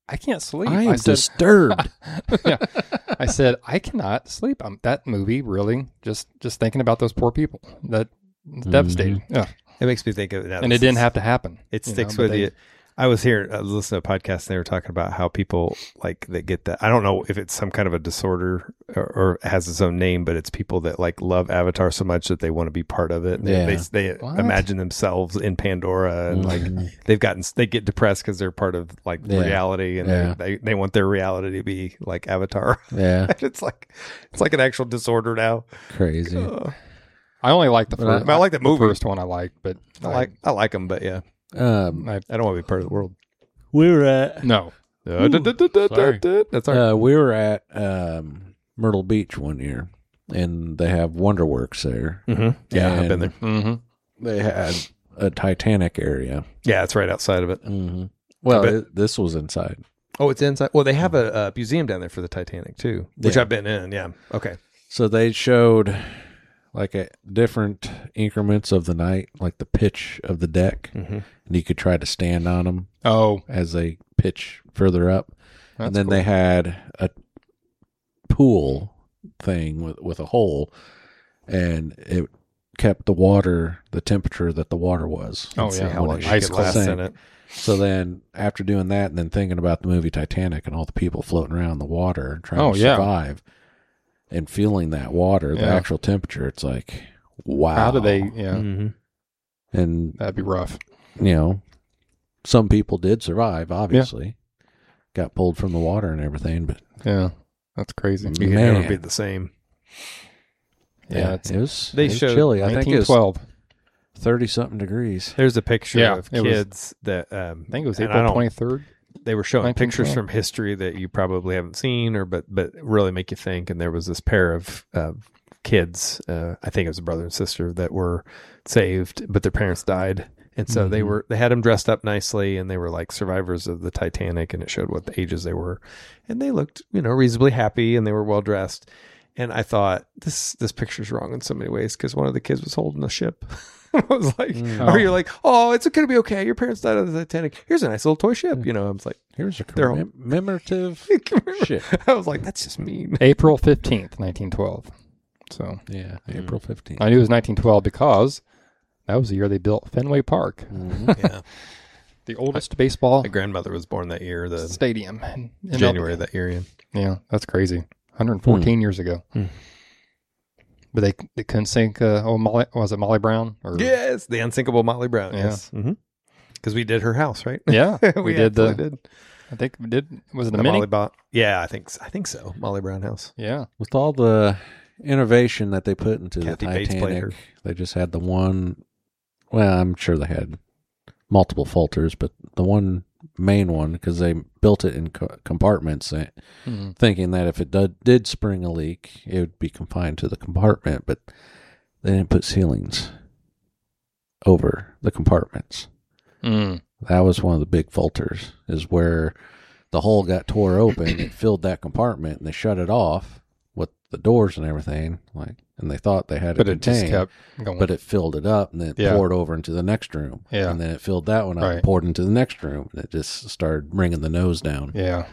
I can't sleep. I am I said, disturbed. yeah. I said, I cannot sleep. That movie really just thinking about those poor people. That's devastating. Yeah. It makes me think of that. And it didn't have to happen. It you sticks know, but with you. I was listening to a podcast, and they were talking about how people like that get that. I don't know if it's some kind of a disorder or has its own name, but it's people that like love Avatar so much that they want to be part of it. Yeah. They What? imagine themselves in Pandora, and like they get depressed because they're part of like reality, and they want their reality to be like Avatar. Yeah. It's like an actual disorder now. Crazy. I only like the But first. I like the movie. first one. I liked, but I like them, but yeah, I I don't want to be part of the world. We were at no. Sorry. That's all right. we were at Myrtle Beach one year, and they have WonderWorks there. Mm-hmm. Yeah, I've been And there. Mm-hmm. They had a Titanic area. Yeah, it's right outside of it. Mm-hmm. Well, bet- this was inside. Oh, it's inside. Well, they have a museum down there for the Titanic too, which Yeah. I've been in. Yeah. Okay. So they showed like different increments of the night, like the pitch of the deck, Mm-hmm. and you could try to stand on them Oh, as they pitch further up. that's And then cool. they had a pool thing with a hole, and it kept the temperature that the water was. Oh, See yeah. how long When you it ice could cold. last in it. So then, after doing that, and then thinking about the movie Titanic and all the people floating around in the water and trying to yeah. survive, and feeling that water, the Yeah. actual temperature, it's like, wow. How do they? Yeah, Mm-hmm. And that'd be rough. some people did survive. Obviously, got pulled from the water and everything, but Yeah, that's crazy. You can Man. never be the same. Yeah, it's it was. They it was showed chilly. I think it was 1912. 30-something degrees. There's a picture Yeah, of it was- kids that I think it was and I April don't- 23rd. they were showing pictures 1912. from history that you probably haven't seen, or but really make you think. And there was this pair of kids, I think it was a brother and sister, that were saved, but their parents died, and so they had them dressed up nicely, and they were like survivors of the Titanic, and it showed what the ages they were, and they looked reasonably happy, and they were well dressed. And I thought this picture's wrong in so many ways, because one of the kids was holding a ship. I was like, or you're like, oh, it's going to be okay. Your parents died on the Titanic. Here's a nice little toy ship. I was like, Here's a They're all- commemorative shit. I was like, that's just mean. April 15th, 1912. So Yeah, April 15th. I knew it was 1912 because that was the year they built Fenway Park, Yeah. the oldest baseball My grandmother was born that year, the stadium. in January of that year. Yeah. Yeah, that's crazy. 114 years ago. Hmm. But they couldn't sink. Molly, was it Molly Brown? Or, Yes, the unsinkable Molly Brown. Yeah. Yes, because we did her house, right? Yeah, we did absolutely the. I think we did. Was it the the mini? Molly bot. Yeah, I think so. Molly Brown house. Yeah. With all the innovation that they put into Kathy the Bates played her. Titanic, they just had the one. Well, I'm sure they had multiple filters, but the one main one, because they built it in compartments, Mhm. thinking that if it did spring a leak, it would be confined to the compartment, but they didn't put ceilings over the compartments. Mm. That was one of the big filters, is where the hole got tore open, it filled that compartment, and they shut it off with the doors and everything, and they thought they had But it it just contained, kept going. but it filled it up, and then it Yeah. poured over into the next room, Yeah. and then it filled that one up and Right. poured into the next room, and it just started bringing the nose down. yeah.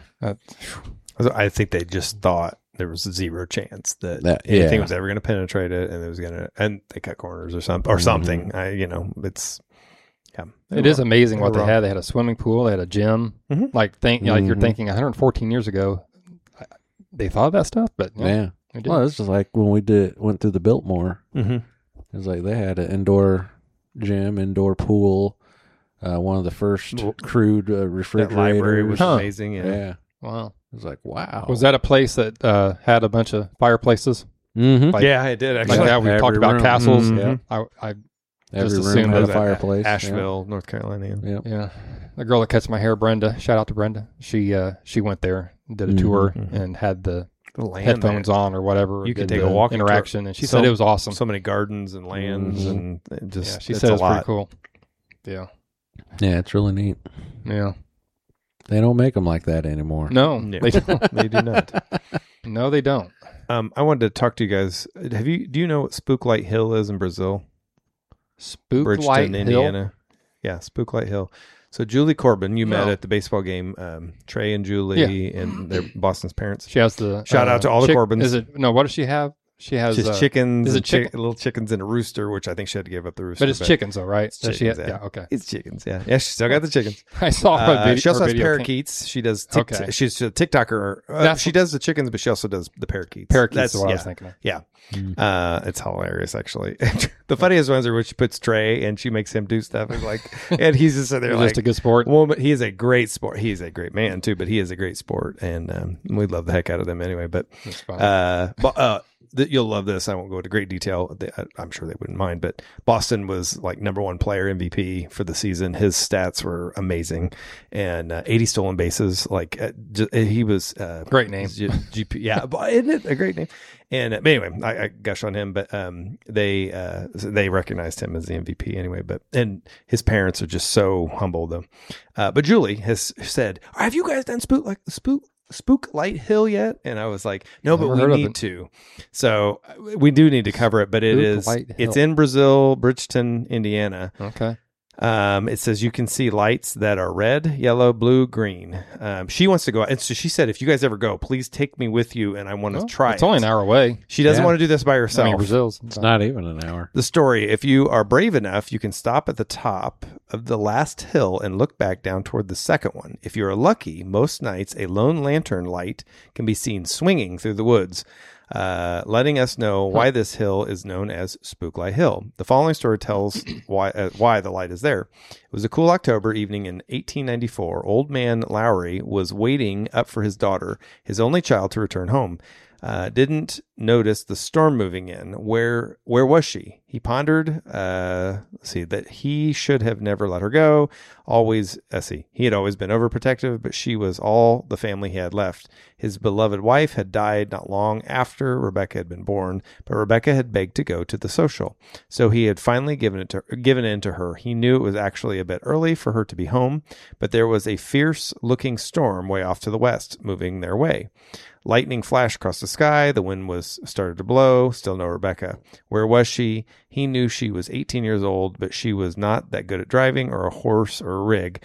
I think they just thought there was a zero chance that That- anything yeah. was ever going to penetrate it, and it was going to, and they cut corners or something. It's It is amazing what They they were had. They had a swimming pool. They had a gym. Mhm. Like you're Mhm. thinking 114 years ago, they thought of that stuff, but Yeah. they didn't. Well, it's just like when we went through the Biltmore. Mm-hmm. It was like they had an indoor gym, indoor pool, one of the first crude That refrigerators. library was Huh. amazing. Yeah. Yeah. Wow. It was like, wow. Was that a place that had a bunch of fireplaces? Mm-hmm. Like- Yeah, I did actually. Like that we Every talked about room. castles. Mhm. I Every just room assumed had a it was at fireplace. Asheville, North Carolina. Yeah. Yeah. yeah. The girl that cuts my hair, Brenda. Shout out to Brenda. She went there, did a tour, Mhm. and had the The land headphones there. on or whatever. You could did take a the walking tour. interaction, and she So- said it was awesome. So many gardens and lands, Mhm. and it just Yeah, she it's said it a was lot. pretty cool. Yeah, Yeah, it's really neat. yeah. They don't make them like that anymore. No, No. they don't. They do not. No, they don't. I wanted to talk to you guys. Do you know what Spooklight Hill is in Brazil? Spook Bridgeton, Light Hill. Indiana. Yeah, Spooklight Hill. So Julie Corbin, you met No. at the baseball game. Trey and Julie and their Boston's parents. She has the Shout out to all the Corbins. Is it no? What does she have? She has She has chickens, is it and chicken? little chickens and a rooster, which I think she had to give up the rooster. But it's chickens, though, right? Does she chickens, have, yeah. Okay. It's chickens, yeah. Yeah, she still got the chickens. I saw her video. She also her has video parakeets. She does. Okay. She's a TikToker. She does the chickens, but she also does the parakeets. Parakeets is what I was thinking of. Yeah. It's hilarious, actually. The funniest ones are when she puts Trey and she makes him do stuff. And he's just sitting there He's like, just a good sport. Well, but he is a great sport. He is a great man too, but he is a great sport, and we love the heck out of them anyway. But That's fine. you'll love this. I won't go into great detail. I'm sure they wouldn't mind, but Boston was like number one player MVP for the season. His stats were amazing, and 80 stolen bases. He was Great name. GP, yeah, but isn't it a great name? And but anyway, I gush on him, but they recognized him as the MVP anyway. And his parents are just so humble though. But Julie has said, "Have you guys done Spook Light Hill yet?" And I was like, "No, but we need to." So we do need to cover it. But it's in Brazil, Bridgeton, Indiana. Okay. It says you can see lights that are red, yellow, blue, green. She wants to go out. And so she said, if you guys ever go, please take me with you. And I want to try It's only an hour away. She doesn't want to do this by herself. I mean, Brazil's. It's not even an hour. The story, if you are brave enough, you can stop at the top of the last hill and look back down toward the second one. If you are lucky, most nights a lone lantern light can be seen swinging through the woods, letting us know why this hill is known as Spook Light Hill. The following story tells why the light is there. It was a cool October evening in 1894. Old man Lowry was waiting up for his daughter, his only child, to return home. Didn't notice the storm moving in. Where was she? He pondered, that he should have never let her go. He had always been overprotective, but she was all the family he had left. His beloved wife had died not long after Rebecca had been born, but Rebecca had begged to go to the social. So he had finally given in to her. He knew it was actually a bit early for her to be home, but there was a fierce-looking storm way off to the west, moving their way. Lightning flashed across the sky. The wind started to blow. Still no Rebecca. Where was she? He knew she was 18 years old, but she was not that good at driving or a horse or a rig.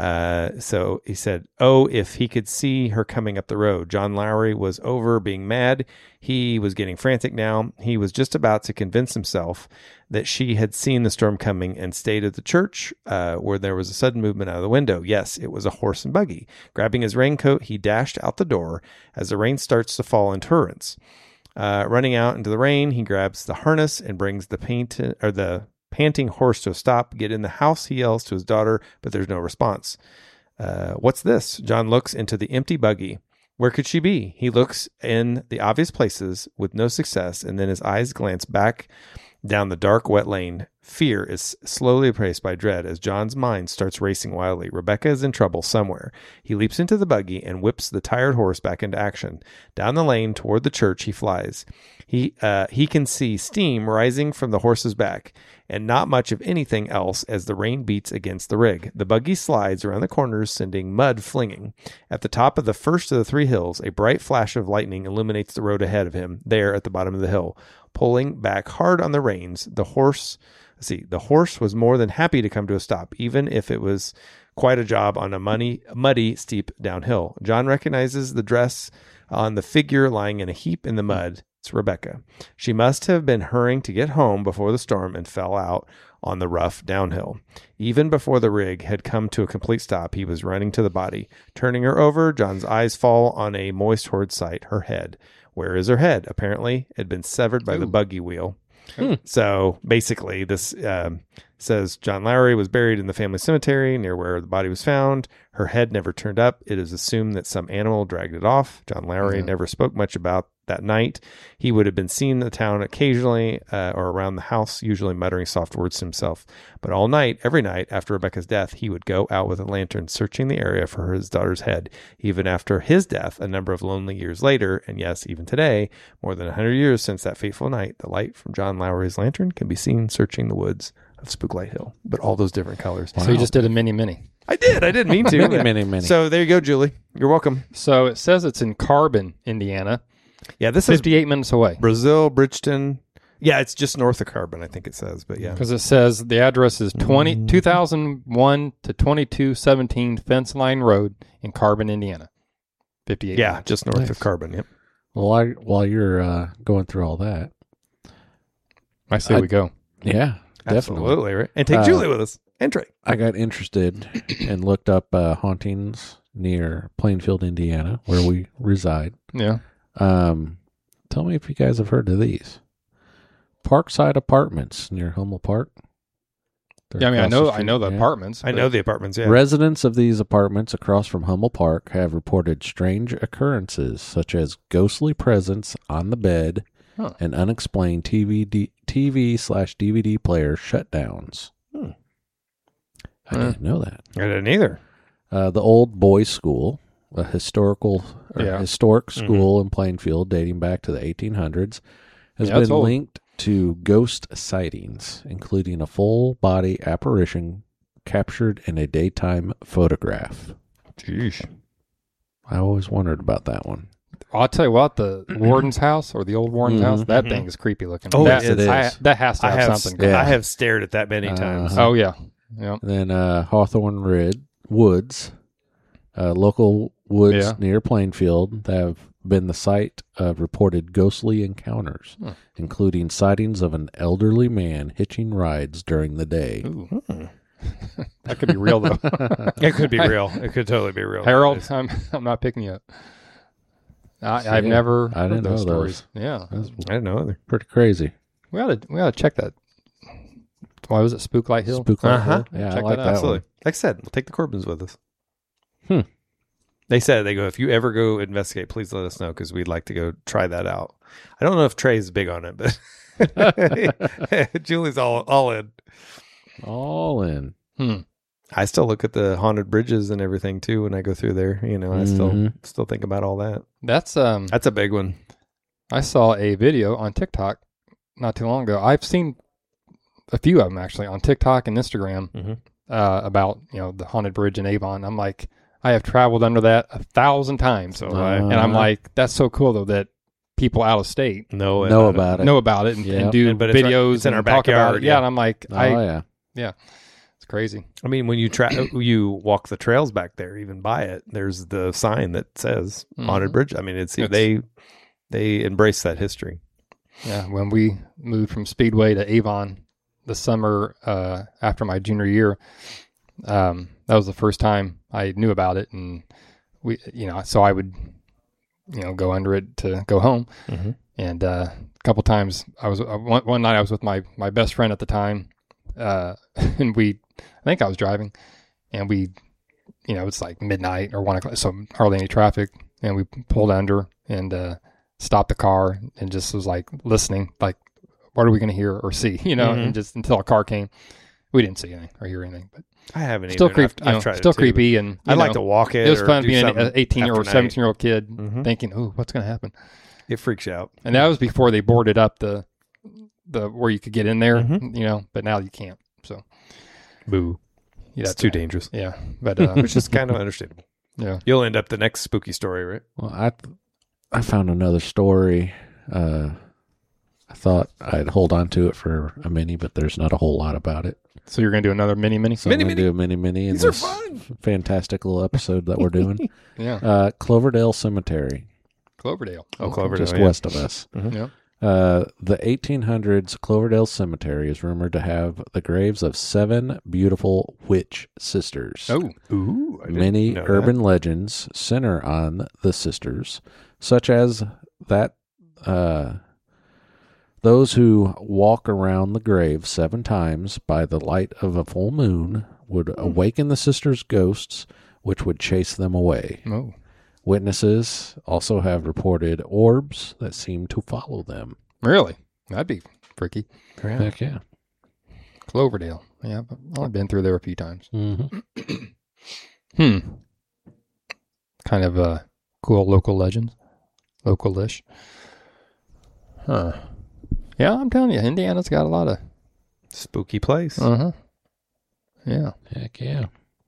So he said, if he could see her coming up the road. John Lowry was over being mad. He was getting frantic now. He was just about to convince himself that she had seen the storm coming and stayed at the church, where there was a sudden movement out of the window. Yes, it was a horse and buggy. Grabbing his raincoat, he dashed out the door as the rain starts to fall in torrents. Running out into the rain, he grabs the harness and brings the panting horse to a stop. "Get in the house," he yells to his daughter, but there's no response. What's this? John looks into the empty buggy. Where could she be? He looks in the obvious places with no success, and then his eyes glance back down the dark, wet lane. Fear is slowly replaced by dread as John's mind starts racing wildly. Rebecca is in trouble somewhere. He leaps into the buggy and whips the tired horse back into action. Down the lane toward the church he flies. He can see steam rising from the horse's back, and not much of anything else as the rain beats against the rig. The buggy slides around the corners, sending mud flinging. At the top of the first of the three hills, a bright flash of lightning illuminates the road ahead of him, there at the bottom of the hill. Pulling back hard on the reins, the horse was more than happy to come to a stop, even if it was quite a job on a muddy, steep downhill. John recognizes the dress on the figure lying in a heap in the mud. It's Rebecca. She must have been hurrying to get home before the storm and fell out on the rough downhill. Even before the rig had come to a complete stop, he was running to the body. Turning her over, John's eyes fall on a moist, horrid sight, her head. Where is her head? Apparently, it had been severed by the buggy wheel. So basically, this says John Lowry was buried in the family cemetery near where the body was found. Her head never turned up. It is assumed that some animal dragged it off. John Lowry never spoke much about that night. He would have been seen in the town occasionally or around the house, usually muttering soft words to himself. But all night, every night after Rebecca's death, he would go out with a lantern searching the area for his daughter's head. Even after his death, a number of lonely years later, and yes, even today, more than 100 years since that fateful night, the light from John Lowry's lantern can be seen searching the woods of Spook Light Hill. But all those different colors. So you just did a mini. I didn't mean to. Many. So there you go, Julie. You're welcome. So it says it's in Carbon, Indiana. Yeah, this is 58 minutes away. Brazil, Bridgeton. Yeah, it's just north of Carbon, I think it says. But yeah. Because it says the address is 2001 to 2217 Fence Line Road in Carbon, Indiana. 58. Yeah, just north Nice. of Carbon. Yep. Well, while you're going through all that, I say we go. yeah, definitely. Absolutely, right? And take Julie with us. And Trey. I got interested and looked up hauntings near Plainfield, Indiana, where we reside. Yeah. Tell me if you guys have heard of these. Parkside Apartments near Hummel Park. They're Yeah, I mean, I across know street, the yeah. apartments. I know the apartments, yeah. Residents of these apartments across from Hummel Park have reported strange occurrences, such as ghostly presence on the bed Huh. and unexplained TV/DVD player shutdowns. I didn't know that. I didn't either. The Old Boys School, a historic school in Plainfield dating back to the 1800s, has Yeah, it's been old. linked to ghost sightings, including a full-body apparition captured in a daytime photograph. Jeez. I always wondered about that one. I'll tell you what, the warden's house or the old warden's house, that thing is creepy looking. Oh, that, it is. that has to have something going. yeah. I have stared at that many times. Uh-huh. Oh, yeah. Yeah. And then Hawthorne Woods, local woods Yeah. near Plainfield, that have been the site of reported ghostly encounters, including sightings of an elderly man hitching rides during the day. Ooh. That could be real, though. It could be real. It could totally be real. Harold, I'm not picking you up. I've Yeah, never I didn't heard those know stories. those. Yeah. I didn't know either. Pretty crazy. We ought to check that. Why was it Spooklight Hill? Spooklight Uh-huh. Hill. Yeah, I Check like that out. that Absolutely. one. Like I said, we'll take the Corbins with us. Hmm. They said, if you ever go investigate, please let us know because we'd like to go try that out. I don't know if Trey's big on it, but Julie's all in. All in. I still look at the haunted bridges and everything too when I go through there. You know, I still think about all that. That's That's a big one. I saw a video on TikTok not too long ago. I've seen a few of them actually on TikTok and Instagram about the haunted bridge in Avon. I'm like, I have traveled under that 1,000 times, and I'm like, that's so cool though that people out of state know about it. know about it and do But it's videos it's in and our talk about backyard. it. Yeah, and I'm like, Oh, yeah. it's crazy. I mean, when you walk the trails back there, even by it, there's the sign that says haunted bridge. I mean, it's they embrace that history. Yeah, when we moved from Speedway to Avon the summer after my junior year, that was the first time I knew about it, and we, so I would, go under it to go home, and a couple times I was one night I was with my best friend at the time, and I think I was driving, and we, it's like midnight or 1 o'clock, so hardly any traffic, and we pulled under and stopped the car and just was like listening, like, what are we going to hear or see, and just until a car came, we didn't see anything or hear anything, but I haven't still either. creepy, I've tried still it too, creepy, and I'd like to walk it. It was or fun do being an something 18 or after night. 17-year-old kid thinking, "Oh, what's going to happen?" It freaks you out. And that was before they boarded up the where you could get in there, but now you can't. So, Boo! It's too dangerous. Yeah, but Which is kind of understandable. yeah, You'll end up the next spooky story, right? Well, I found another story. I thought I'd hold on to it for a mini, but there's not a whole lot about it. So you're going to do another mini? So I'm going to do a mini in These are this fun. fantastic little episode that we're doing. Yeah, Cloverdale Cemetery. Cloverdale. Oh, Cloverdale, Just yeah. west of us. Yeah. The 1800s Cloverdale Cemetery is rumored to have the graves of 7 beautiful witch sisters. Oh, Ooh, I didn't Many know urban legends center on the sisters, such as that those who walk around the grave 7 times by the light of a full moon would awaken the sisters' ghosts, which would chase them away. oh, Witnesses also have reported orbs that seem to follow them. really? That'd be freaky. Heck yeah. Cloverdale. Yeah, I've been through there a few times. Mm-hmm. Kind of cool local legends. Local-ish. Huh. Yeah, I'm telling you, Indiana's got a lot of... Spooky place. Uh-huh. Yeah. Heck yeah.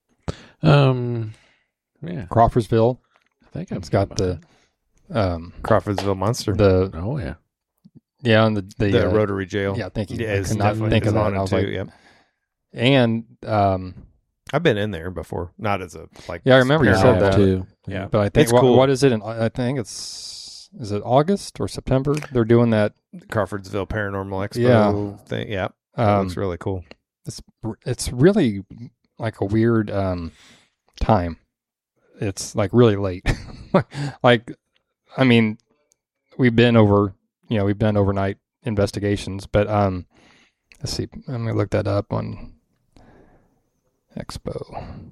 Yeah. Crawfordsville. I think It's got the... Crawfordsville Monster. the Oh, yeah. Yeah, and the Rotary Jail. Yeah, thank you. Yeah, I it's could not definitely think of is that. on And I it was too. like, Yep. and I've been in there before, not as a like. Yeah, I remember you said I that. have too. Yeah, but I think it's cool. what is it? I think is it August or September? They're doing that. Crawfordsville Paranormal Expo thing. Yeah, that looks really cool. It's really like a weird time. It's like really late. Like, I mean, we've been overnight investigations, but let's see. I'm gonna look that up on Expo.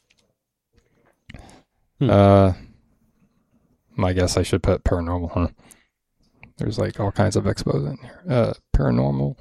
I guess I should put paranormal, huh? There's like all kinds of expos in here. Paranormal.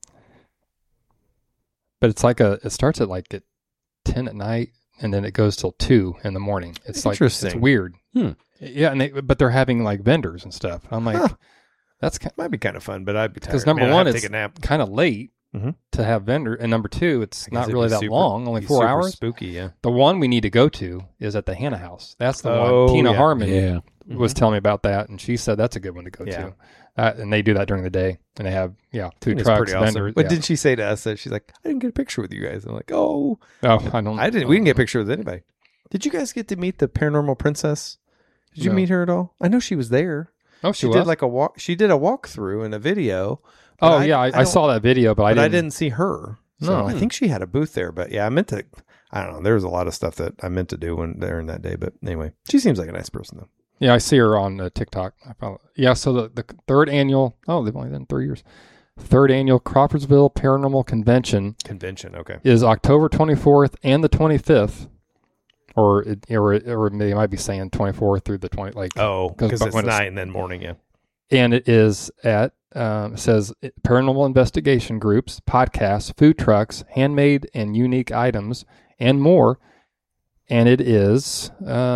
But it's like it starts at like at 10 at night and then it goes till 2 in the morning. It's like, it's weird. Yeah. And they're having like vendors and stuff. I'm like, might be kind of fun, but I'd be tired. Because number one, it's take a nap. kind of late to have vendor. And number two, it's not really that long, only 4 hours. Spooky, yeah. The one we need to go to is at the Hannah House. That's the one. Tina Harmon was telling me about that. And she said that's a good one to go to. And they do that during the day, and they have 2 trucks, vendors. What did she say to us? That she's like, I didn't get a picture with you guys. I'm like, I didn't. We didn't get a picture with anybody. Did you guys get to meet the Paranormal Princess? Did you meet her at all? I know she was there. Oh, she did like a walk. She did a walkthrough and a video. Oh yeah, I saw that video, but I didn't see her. So I think she had a booth there. But yeah, I meant to. I don't know. There was a lot of stuff that I meant to do during that day. But anyway, she seems like a nice person though. Yeah, I see her on TikTok. So the third annual, they've only done 3 years. Third annual Crawfordsville Paranormal Convention, okay, is October 24th and the 25th, or they might be saying 24th through the 20. Like because it's night and then morning, yeah. And it is at it says paranormal investigation groups, podcasts, food trucks, handmade and unique items, and more. And it is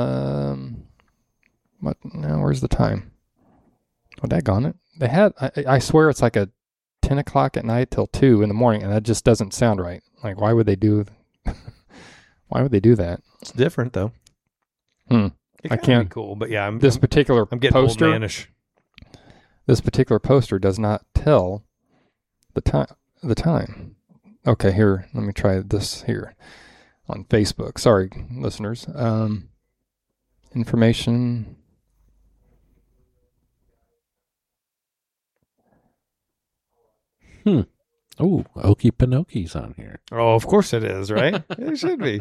what now? Where's the time? Oh, daggone it! They had. I swear it's like a 10 o'clock at night till 2 in the morning, and that just doesn't sound right. Like, why would they do? Why would they do that? It's different though. I can't. Be cool, but yeah, I'm getting poster. Old manish. This particular poster does not tell the time. Okay, here. Let me try this here on Facebook. Sorry, listeners. Information. Oh, Okie Pinoki's on here. Oh, of course it is, right? It should be.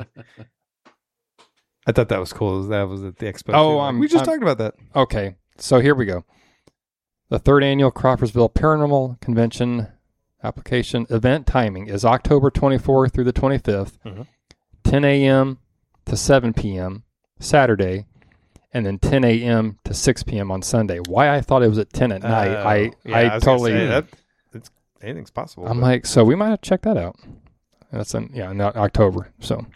I thought that was cool. That was at the expo. Oh, we just talked about that. Okay, so here we go. The third annual Crawfordsville Paranormal Convention application event timing is October 24th through the 25th, 10 a.m. to 7 p.m. Saturday, and then 10 a.m. to 6 p.m. on Sunday. Why I thought it was at 10 at night, I totally... Anything's possible. I'm like, so we might have to check that out. That's not October. So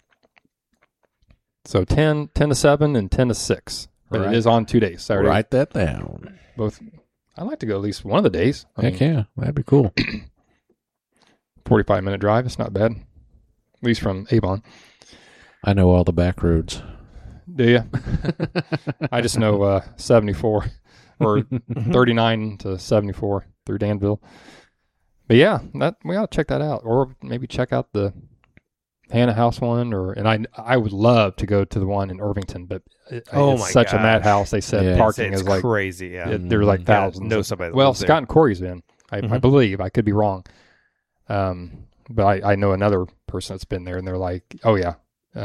10 to 7 and 10 to 6. But it is on 2 days. Saturday. Write that down. Both. I'd like to go at least one of the days. Heck yeah, that'd be cool. 45-minute drive. It's not bad. At least from Avon. I know all the back roads. Do you? I just know 74 or 39 to 74 through Danville. But yeah, we ought to check that out, or maybe check out the Hannah House one, and I would love to go to the one in Irvington, but it's such a madhouse. They said parking is like crazy. Yeah, there's like thousands. Know somebody. Well, Scott and Corey's been. I believe. I could be wrong, but I know another person that's been there, and they're like, oh yeah,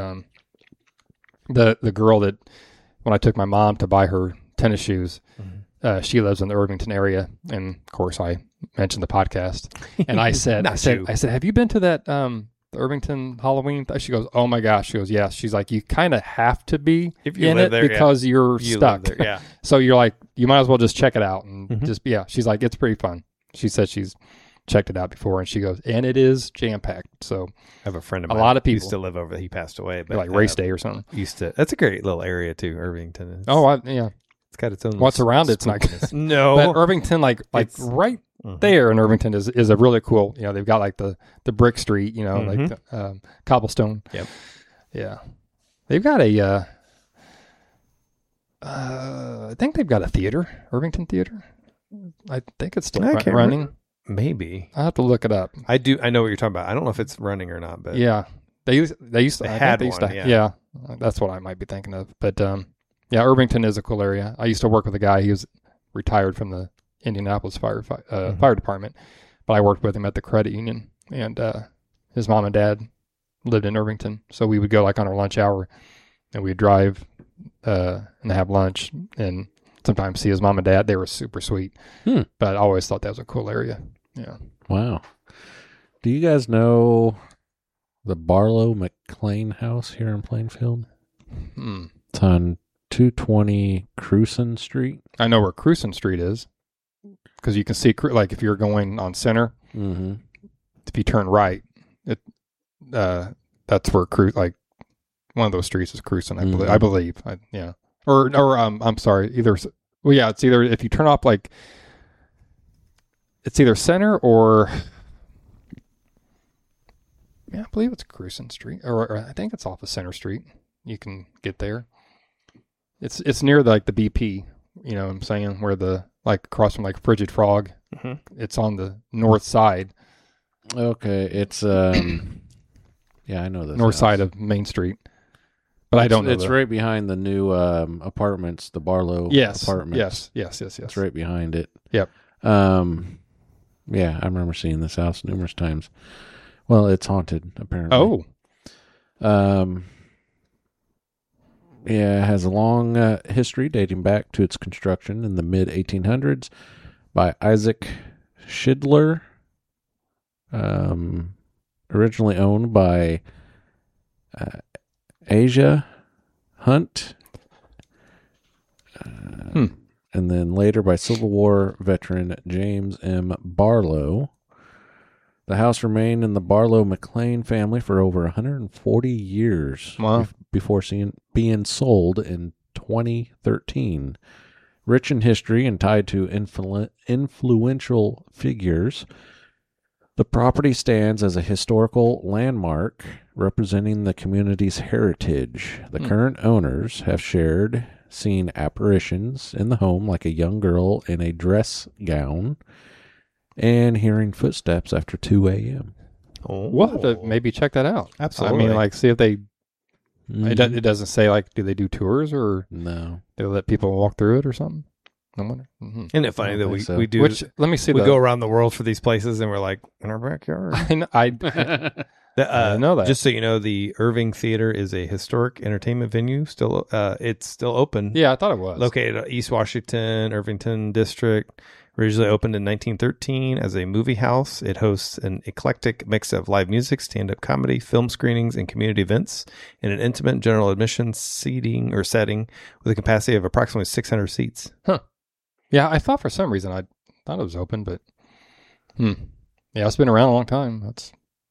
the girl that when I took my mom to buy her tennis shoes. She lives in the Irvington area, and of course, I mentioned the podcast. And I said, have you been to that the Irvington Halloween? She goes, oh my gosh. She goes, yes. She's like, you kind of have to be if you in live it there, because you're stuck. There, yeah. So you're like, you might as well just check it out and She's like, it's pretty fun. She said she's checked it out before, and she goes, and it is jam packed. So I have a friend of mine. A lot of people used to live over there. He passed away, but like race day or something. That's a great little area too, Irvington. It's got its own. What's around it's not good. No, but Irvington, like right there in Irvington is a really cool. They've got like the brick street, like the, cobblestone. Yep. Yeah, they've got I think they've got a theater, Irvington Theater. I think it's still I can't running. Maybe. I have to look it up. I know what you're talking about. I don't know if it's running or not, but Yeah, they used to. They I think had they used one, to, yeah. that's what I might be thinking of. But yeah, Irvington is a cool area. I used to work with a guy. He was retired from the Indianapolis fire department, but I worked with him at the credit union, and his mom and dad lived in Irvington, so we would go like on our lunch hour, and we'd drive and have lunch, and sometimes see his mom and dad. They were super sweet, but I always thought that was a cool area. Yeah. Wow. Do you guys know the Barlow McLean house here in Plainfield? It's on 220 Cruson Street. I know where Cruson Street is because you can see, like, if you're going on Center, if you turn right, that's where like one of those streets is Cruson. I believe. Yeah. Or I'm sorry. It's either if you turn off, like, it's either Center or. Yeah, I believe it's Cruson Street, or I think it's off of Center Street. You can get there. It's near like the BP. You know what I'm saying, where like across from like Frigid Frog. It's on the north side. Okay, it's yeah, I know this north house. side of Main Street, but I don't know. It's right behind the new apartments, the Barlow apartments. Yes. It's right behind it. Yep. Yeah, I remember seeing this house numerous times. Well, it's haunted, apparently. Oh. Yeah, it has a long history dating back to its construction in the mid-1800s by Isaac Schindler. Originally owned by Asia Hunt. And then later by Civil War veteran James M. Barlow. The house remained in the Barlow McLean family for over 140 years before being sold in 2013. Rich in history and tied to influential figures, the property stands as a historical landmark representing the community's heritage. The current owners have seen apparitions in the home, like a young girl in a dress gown, and hearing footsteps after 2 a.m. We'll have to maybe check that out. Absolutely. I mean, like, see if they. It doesn't say, like, do they do tours or No. do they let people walk through it or soming? I wonder. Isn't it funny that think so. we do? Which, let me see. we go around the world for these places, and we're like in our backyard. I didn't know that. Just so you know, the Irving Theater is a historic entertainment venue. Still, it's still open. Yeah, I thought it was Located at East Washington, Irvington District. Originally opened in 1913 as a movie house, it hosts an eclectic mix of live music, stand-up comedy, film screenings, and community events in an intimate general admission setting with a capacity of approximately 600 seats. Huh. Yeah, I thought for some reason I thought it was open, but yeah, it's been around a long time. That's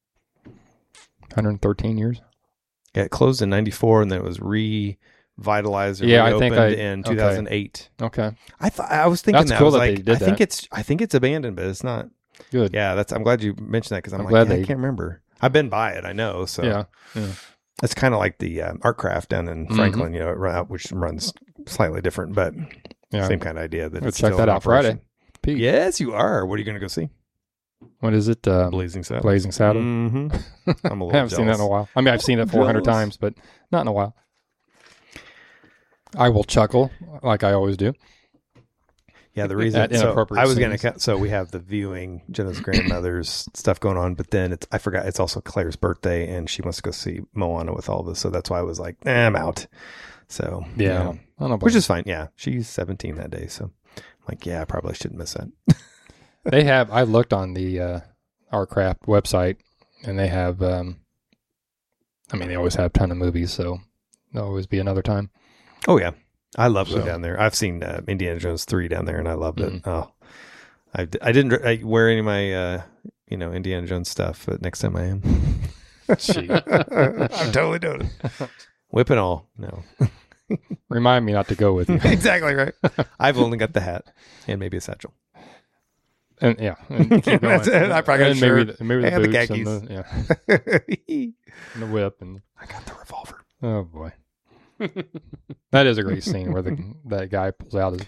113 years. Yeah, it closed in 94 and then it was revitalized or Yeah, reopened I think in 2008. Okay, I was thinking That's that cool I was that like, they did I think it's abandoned, but it's not. good. Yeah, I'm glad you mentioned that because I'm like, glad I they- can't remember. I've been by it, I know. So Yeah. it's kind of like the Art Craft down in Franklin, you know, which runs slightly different, but Yeah. same kind of idea. That We'll it's check still that in out Friday. operation. Pete. Yes, you are. What are you going to go see? What is it? Blazing Saddles. Blazing Saddle. Mm-hmm. I'm a I little haven't seen that in a while. I mean, I've seen it 400 jealous. times, but not in a while. I will chuckle like I always do. Yeah, the reason At inappropriate I was going scenes. to. So we have the viewing Jenna's grandmother's stuff going on, but then I forgot it's also Claire's birthday, and she wants to go see Moana with all of us. So that's why I was like, I'm out. So Yeah. I don't know. which is fine. Yeah, she's 17 that day, so I'm like, yeah, I probably shouldn't miss that. They have. I looked on the Artcraft website, and they have. I mean, they always have a ton of movies, so there'll always be another time. Oh yeah, I love going So- down there. I've seen Indiana Jones 3 down there, and I loved it. Mhm. Oh, I didn't wear any of my Indiana Jones stuff, but next time I am, Gee. I'm totally doing it. Whip and all. No, Remind me not to go with you. exactly right. I've only got the hat and maybe a satchel. And yeah, and keep going. That's it. I probably got a And maybe shirt maybe the and the boots khakis. and the, and the whip and I got the revolver. oh boy, that is a great scene where that guy pulls out his big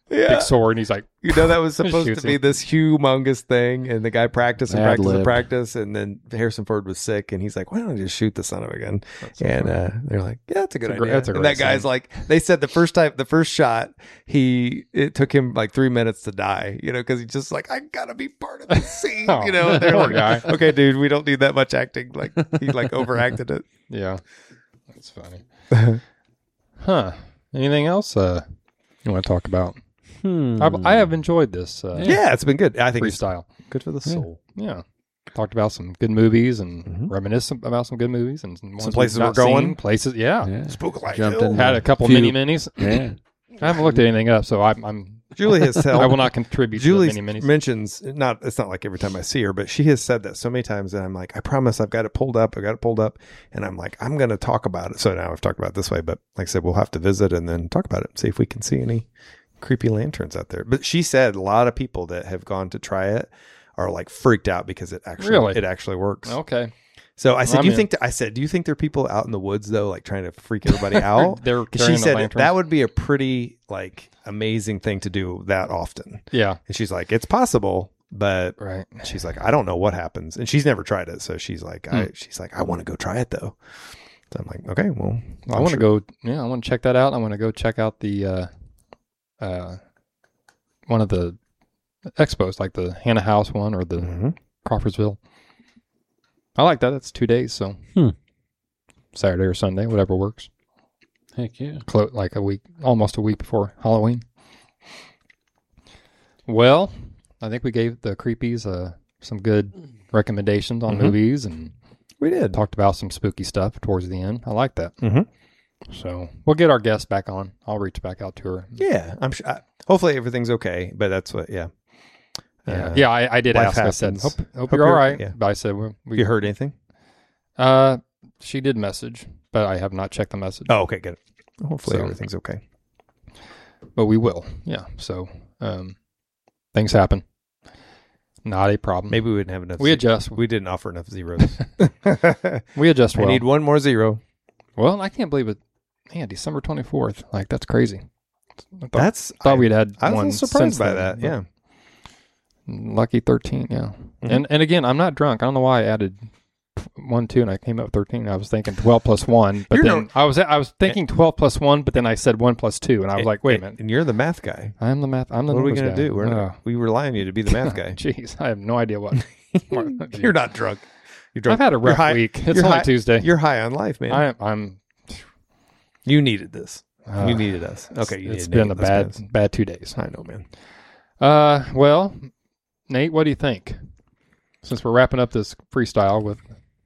big sword, and he's like, that was supposed Shoots to be him. this humongous thing, and the guy practiced and Ad practiced and lib. practiced, and then Harrison Ford was sick, and he's like, "Why don't I just shoot the son of a gun?" And they're like, "Yeah, that's a good idea." that's a and great that guy's scene. like, they said the first shot, it took him like 3 minutes to die, because he's just like, "I gotta be part of this scene," Oh, And they're poor like, guy. "Okay, dude, we don't need that much acting." Like he like overacted it. yeah, that's funny. Huh? Anything else you want to talk about? I have enjoyed this Yeah, it's been good. I think it's freestyle. good for the soul. Yeah. Talked about some good movies and reminisced about some good movies and ones we've places not we're going. seen, places. Yeah. Yeah. Spook like Jumped hell. in. Had a couple Few- mini minis. Yeah. I haven't looked at anything up, so I'm Julie has told. I will not contribute Julie to the mini minis. mentions it's not like every time I see her, but she has said that so many times that I'm like, I promise I've got it pulled up. And I'm like, I'm going to talk about it. So now I've talked about it this way, but like I said, we'll have to visit and then talk about it, see if we can see any creepy lanterns out there. But she said a lot of people that have gone to try it are like freaked out because it actually works. Okay. So I said, I'm do you in. think there are people out in the woods though, like trying to freak everybody out? They're 'Cause carrying she the said lanterns. that would be a pretty like amazing thing to do that often. Yeah. And she's like, it's possible, but Right. she's like, I don't know what happens. And she's never tried it. So she's like, I want to go try it though. So I'm like, okay, well, I want to go. Yeah, I want to check that out. I want to go check out the one of the expos, like the Hannah House one or the Mhm. Crawfordsville. I like that. That's 2 days, so Saturday or Sunday, whatever works. Heck yeah. Like almost a week before Halloween. Well, I think we gave the creepies some good recommendations on movies and We did. talked about some spooky stuff towards the end. I like that. Mhm. So we'll get our guest back on. I'll reach back out to her. Yeah. I'm sure. Hopefully everything's okay, but that's what, yeah. Yeah, I did life ask. I said, happens. hope you're all right. yeah. But I said, You heard anything? she did message, but I have not checked the message. Oh, okay, good. Hopefully So- everything's okay. But we will. Yeah. So things happen. Not a problem. Maybe we didn't have enough. we adjust. We didn't offer enough zeros. We adjust I well. need one more zero. Well, I can't believe it. Man, December 24th. Like, that's crazy. I thought we'd had I was a one little surprised since by then, that. Yeah. but Lucky 13, yeah. Mhm. And again, I'm not drunk. I don't know why I added 1, 2, and I came up with 13. I was thinking 12 plus 1, but You're then I was thinking 12 plus 1, but then I said 1 plus 2, and I was like, wait a minute. And you're the math guy. I'm the math. I'm the What are we going to do? We rely on you to be the math guy. Jeez, I have no idea what. You're not drunk. You're drunk. I've had a You're rough high- week. It's you're only high- Tuesday. You're high on life, man. I'm. You needed this. Uh, You needed us. Okay, you It's needed been Nate. a That's bad 2 days. good. I know, man. Well, Nate, what do you think? Since we're wrapping up this freestyle with,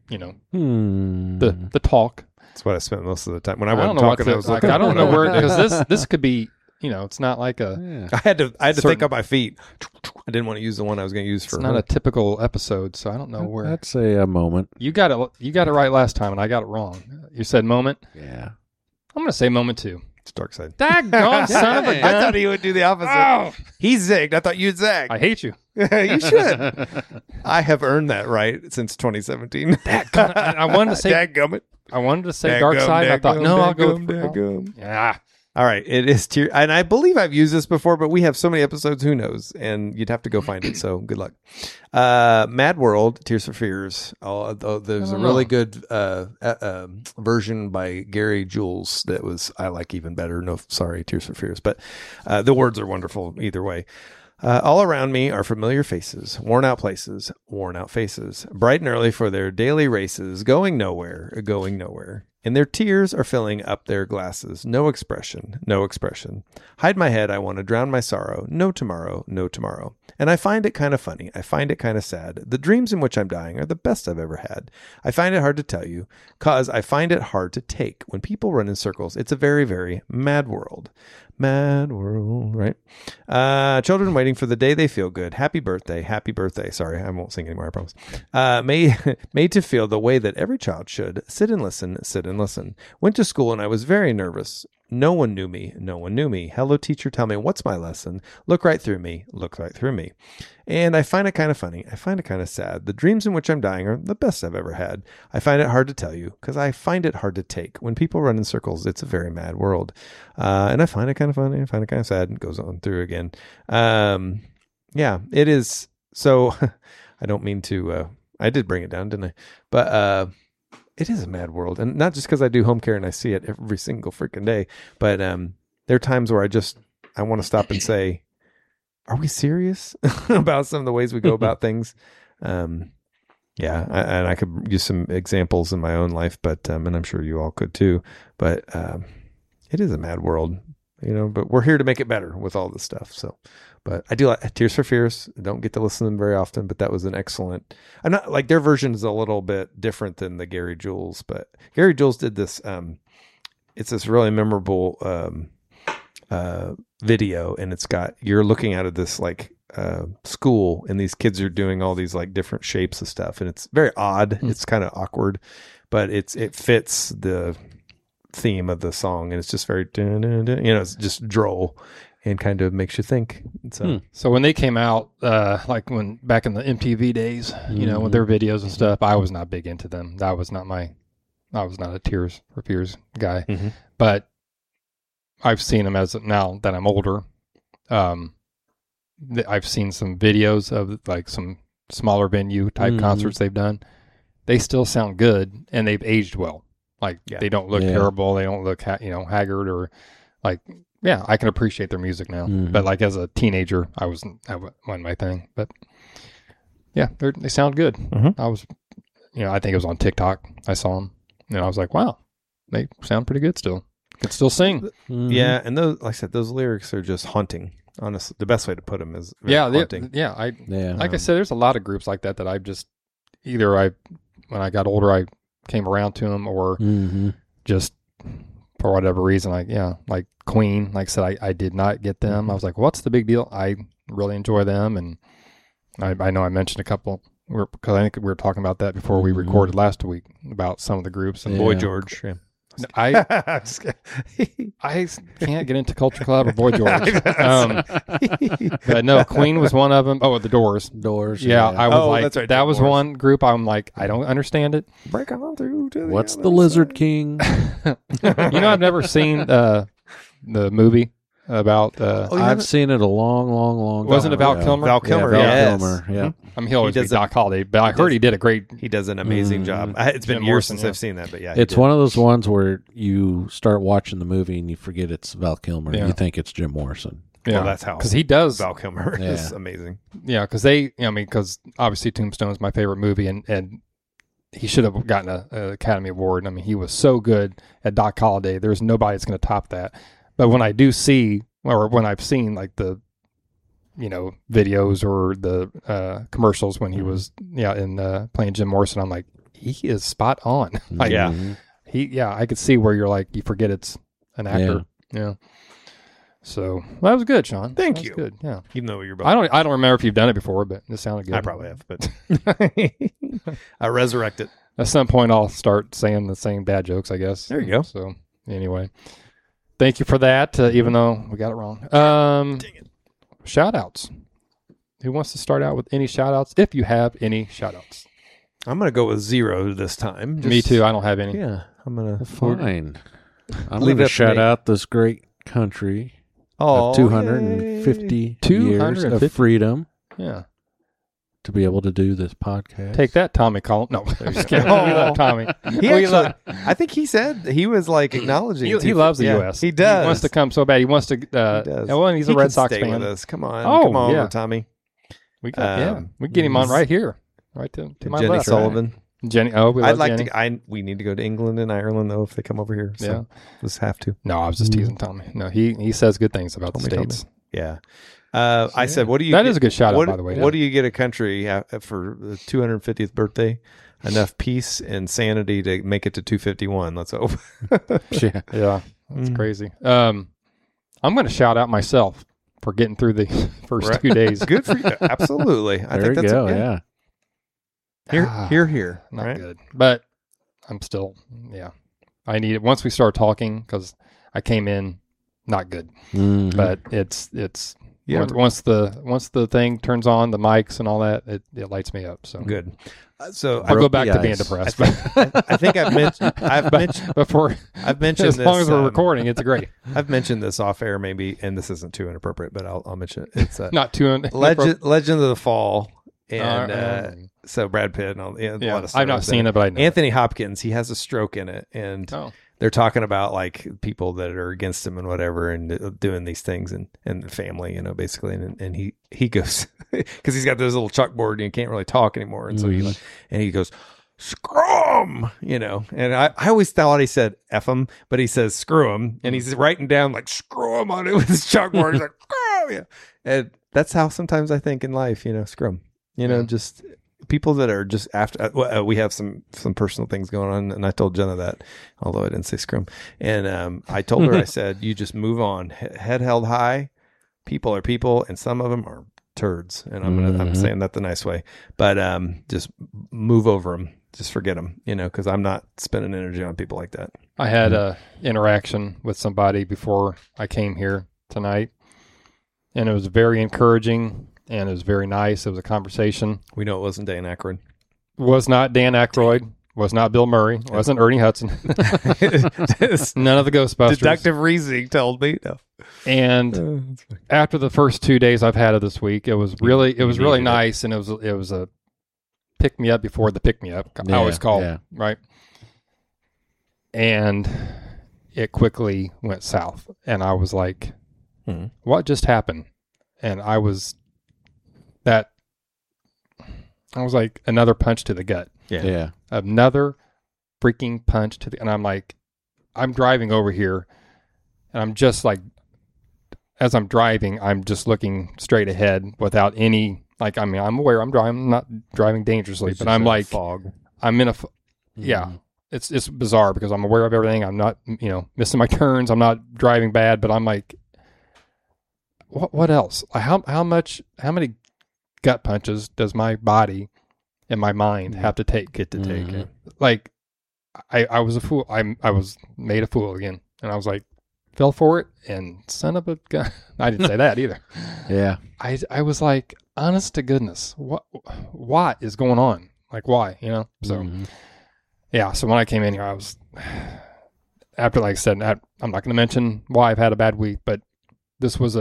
the talk. That's what I spent most of the time when I I don't wasn't know what talking. I to, was like. looking. I don't know where because this could be. It's not like a. Yeah. I had to certain- think on my feet. I didn't want to use the one I was going to use for. It's not her. a typical episode, so I don't know where. I'd say a moment. You got it right last time, and I got it wrong. You said moment. Yeah. I'm going to say moment 2. It's dark side. Daggone son of a I gun! thought he would do the opposite. Oh, He zigged. I thought you'd zag. I hate you. You should. I have earned that right since 2017. I wanted to say. Dadgummit. I wanted to say dark side. And I thought no, I'll go. Dadgum. Yeah. All right, it is tier, and I believe I've used this before, but we have so many episodes. Who knows? And you'd have to go find it. So good luck. Mad World, Tears for Fears. There's a really good version by Gary Jules that I like even better. No, sorry, Tears for Fears, but the words are wonderful either way. All around me are familiar faces, worn out places, worn out faces, bright and early for their daily races, going nowhere. And their tears are filling up their glasses. No expression. Hide my head, I want to drown my sorrow. No tomorrow. And I find it kind of funny. I find it kind of sad. The dreams in which I'm dying are the best I've ever had. I find it hard to tell you, cause I find it hard to take. When people run in circles, it's a very, very mad world. Mad world, right? Children waiting for the day they feel good. Happy birthday. Sorry, I won't sing anymore, I promise. Made to feel the way that every child should. Sit and listen. Went to school and I was very nervous. No one knew me. No one knew me. Hello, teacher. Tell me, what's my lesson? Look right through me. Look right through me. And I find it kind of funny. I find it kind of sad. The dreams in which I'm dying are the best I've ever had. I find it hard to tell you because I find it hard to take. When people run in circles, it's a very mad world. And I find it kind of funny. I find it kind of sad. And goes on through again. Yeah, it is. So I don't mean to, I did bring it down, didn't I? But, it is a mad world, and not just because I do home care and I see it every single freaking day, but there are times where I want to stop and say, "Are we serious about some of the ways we go about things?" And I could use some examples in my own life, but and I'm sure you all could too. But it is a mad world, But we're here to make it better with all this stuff. So. But I do like Tears for Fears. I don't get to listen to them very often, but that was an excellent. I'm not like their version is a little bit different than the Gary Jules, but Gary Jules did this. It's this really memorable video, and you're looking out of this like school, and these kids are doing all these like different shapes of stuff, and it's very odd. It's kind of awkward, but it fits the theme of the song, and it's just very it's just droll. And kind of makes you think. So when they came out, like when back in the MTV days, with their videos and stuff, I was not big into them. I was not a Tears for Fears guy. Mm-hmm. But I've seen them now that I'm older. I've seen some videos of like some smaller venue type concerts they've done. They still sound good, and they've aged well. Like they don't look terrible. They don't look haggard or like. Yeah, I can appreciate their music now, but like as a teenager, that wasn't my thing. But yeah, they sound good. Mm-hmm. I was, I think it was on TikTok. I saw them, and I was like, wow, they sound pretty good still. Can still sing. Mm-hmm. Yeah, and those, like I said, those lyrics are just haunting. Honestly, the best way to put them is haunting. Like I said, there's a lot of groups like that I just when I got older, I came around to them, or just for whatever reason, like Queen, like I said, I did not get them. I was like, what's the big deal? I really enjoy them, and I know I mentioned a couple because I think we were talking about that before we recorded last week about some of the groups. And Boy George, yeah. I can't get into Culture Club or Boy George. But no, Queen was one of them. Oh, the Doors. Yeah, I was like, that's right, that was one group. I'm like, I don't understand it. Break on through to what's the Lizard King? I've never seen the movie about. I've seen it a long. Wasn't it Val Kilmer? Val Kilmer, Kilmer. Yeah. I mean, he'll always be Doc Holliday, but I heard he did a great. He does an amazing job. It's been years since I've seen that, but yeah, it's one of those ones where you start watching the movie and you forget it's Val Kilmer. Yeah. You think it's Jim Morrison. Yeah, well, that's how because he does. Val Kilmer is amazing. Yeah, because because obviously Tombstone is my favorite movie, and he should have gotten an Academy Award. I mean, he was so good at Doc Holliday. There's nobody that's going to top that. But when I do see, or when I've seen like the, videos or the commercials when he was in playing Jim Morrison, I'm like, he is spot on. Like, I could see where you're like, you forget it's an actor. Yeah. So that was good, Sean. Thank you. Good. Yeah. Even though you're both. I don't remember if you've done it before, but it sounded good. I probably have, but I resurrect it. At some point, I'll start saying the same bad jokes, I guess. There you go. So anyway, thank you for that. Even though we got it wrong. Dang it. Shout outs. Who wants to start out with any shout outs? If you have any shout outs. I'm going to go with 0 this time. Me too. I don't have any. Yeah. I'm going to. Fine. I'm going to shout out this great country of 250 years of freedom. Yeah. To be able to do this podcast. Take that, Tommy Collins. No, just kidding. We love Tommy. I think he said he was like acknowledging. He loves the U.S. He does. He wants to come so bad. He wants to. He does. Well, he's a Red Sox fan. With us. Come on. Come on, Tommy. We can get him on right here, right to my Jenny left. Sullivan. Jenny. Oh, we love Jenny. We need to go to England and Ireland though if they come over here. So just have to. No, I was just teasing Tommy. No, he says good things about the States. Yeah. I said, what do you? That is a good shout out, by the way. What do you get a country for the 250th birthday? Enough peace and sanity to make it to 251. Let's hope. Yeah, that's crazy. I'm going to shout out myself for getting through the first 2 days. Good for you. Absolutely. I think that's yeah. Here. Not good, but I'm still. Yeah, I need it once we start talking because I came in not good, Mhm. but it's Yeah. once the thing turns on, the mics and all that, it lights me up. So Good. So I'll I, go back the to being ice. depressed. But I think I've mentioned before, I've mentioned as long this, as we're recording, it's great. I've mentioned this off air maybe, and this isn't too inappropriate, but I'll mention it. It's Not too Legend of the Fall, and so Brad Pitt and all. Yeah, a lot of I've not stars seen in it, but I know. Anthony Hopkins, he has a stroke in it, and Oh. they're talking about like people that are against him and whatever, and doing these things, and the family, basically, and he goes because he's got this little chalkboard and he can't really talk anymore, and so he goes. Screw him, and I always thought he said F him, but he says screw him, and he's writing down like screw him on it with his chalkboard. He's like, screw yeah. And that's how sometimes I think in life, screw him, just people that are just after. We have some personal things going on, and I told Jenna that, although I didn't say screw him. And I told her, I said, you just move on, head held high. People are people, and some of them are turds, and I'm saying that the nice way, but just move over them. Just forget them, because I'm not spending energy on people like that. I had a interaction with somebody before I came here tonight, and it was very encouraging, and it was very nice. It was a conversation. We know it wasn't Dan Aykroyd. Was not Dan Aykroyd. Was not Bill Murray. Wasn't Ernie Hudson. None of the Ghostbusters. Deductive reasoning told me. No. And after the first 2 days I've had it this week, it was really nice, and it was a pick me up before the pick me up. I always call right. And it quickly went south, and I was like, "What just happened?" And I was like another punch to the gut. Yeah. Another freaking punch to the, and I'm like, I'm driving over here, and I'm just like, as I'm driving, I'm just looking straight ahead without any, like, I mean, I'm aware I'm driving, I'm not driving dangerously, but I'm like, fog. I'm in a, yeah, it's bizarre because I'm aware of everything. I'm not, missing my turns. I'm not driving bad, but I'm like, what else? How many gut punches does my body and my mind have to take? Like, I was a fool. I was made a fool again, and I was like, fell for it, and son of a gun. I didn't say that either. Yeah. I was like, honest to goodness, what is going on? Like, why? So, yeah. So when I came in here, I was, after, like I said, I'm not going to mention why I've had a bad week, but this was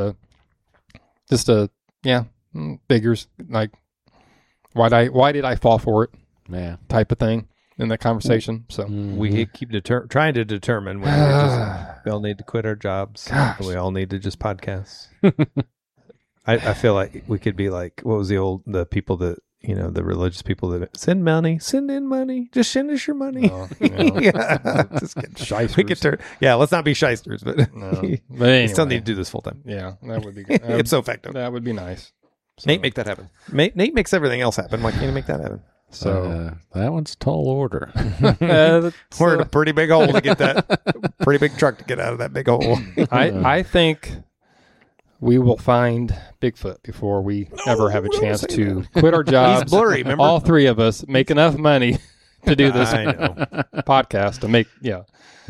figures, like, why did I fall for it? Yeah. Type of thing in that conversation. So we keep trying to determine when we all need to quit our jobs. We all need to just podcast. I feel like we could be like, what was the people that, the religious people that send in money, just send us your money. Yeah, just kidding. Shysters. We could let's not be shysters, but But we anyway, still need to do this full time. Yeah, that would be good. Ipso facto. That would be nice. So, Nate, make that happen. Nate makes everything else happen. Why can't you make that happen? So that one's a tall order. We're in a pretty big hole to get that pretty big truck to get out of that big hole. I think we will find Bigfoot before we ever have a chance to quit our jobs. He's blurry, remember? All three of us make enough money to do this I know. podcast to make, Yeah.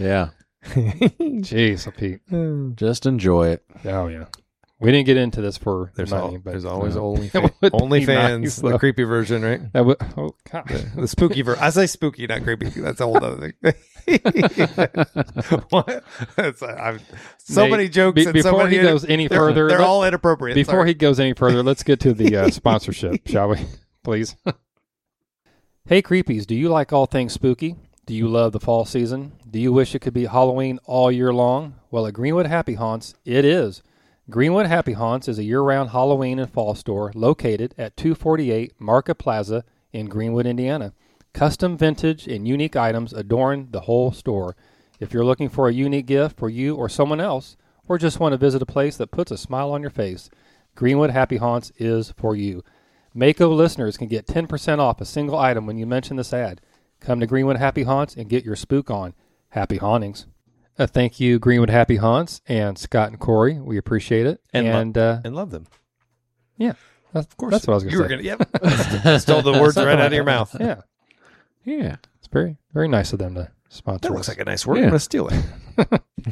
Jeez, Pete. Just enjoy it. Oh, yeah. We didn't get into this for There's money, but there's always That OnlyFans. would be OnlyFans, nice, the though. creepy version, right? that would, oh, God. The spooky version. I say spooky, not creepy. That's a whole other thing. What? So Nate, many jokes. and so before many he goes any further, they're all inappropriate. Before he goes any further, let's get to the sponsorship, shall we? Please. Hey, creepies, do you like all things spooky? Do you love the fall season? Do you wish it could be Halloween all year long? Well, at Greenwood Happy Haunts, it is. Greenwood Happy Haunts is a year-round Halloween and fall store located at 248 Market Plaza in Greenwood, Indiana. Custom vintage and unique items adorn the whole store. If you're looking for a unique gift for you or someone else, or just want to visit a place that puts a smile on your face, Greenwood Happy Haunts is for you. Mako listeners can get 10% off a single item when you mention this ad. Come to Greenwood Happy Haunts and get your spook on. Happy hauntings. Thank you, Greenwood Happy Haunts and Scott and Corey. We appreciate it. And love them. Yeah, of course. That's what I was going to say. Yep. Stole the words right out of your mouth. Yeah, Yeah. it's very, very nice of them to sponsor That us. looks like a nice word. Yeah. I'm going to steal it.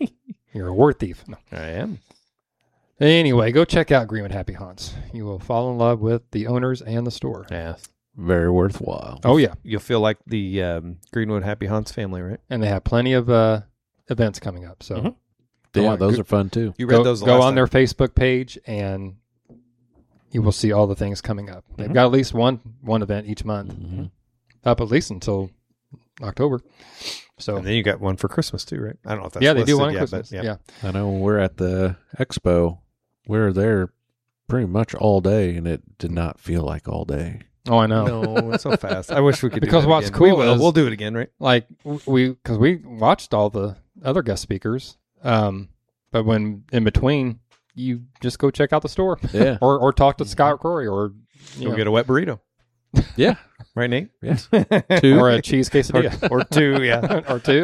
You're a word thief. No. I am. Anyway, go check out Greenwood Happy Haunts. You will fall in love with the owners and the store. Yes. Very worthwhile. Oh, yeah. You'll feel like the Greenwood Happy Haunts family, right? And they have plenty of events coming up. So Mhm. Yeah, those are fun too. You read go, those. go last on time. their Facebook page and you will see all the things coming up. They've got at least one event each month, up at least until October. So And then you got one for Christmas too, right? I don't know if that's yeah, they do listed one at yet, Christmas. but Yeah. I know when we're at the expo, we were there pretty much all day, and it did not feel like all day. Oh, I know. No, it's so fast. I wish we could. Because do that what's again. cool we will. is- We'll do it again, right? Like because we watched all the other guest speakers, but when in between, you just go check out the store, Yeah. or talk to Scott Corey, or We'll get a wet burrito, Yeah. right, Nate? Yeah. or a cheese quesadilla, or two, yeah. or two.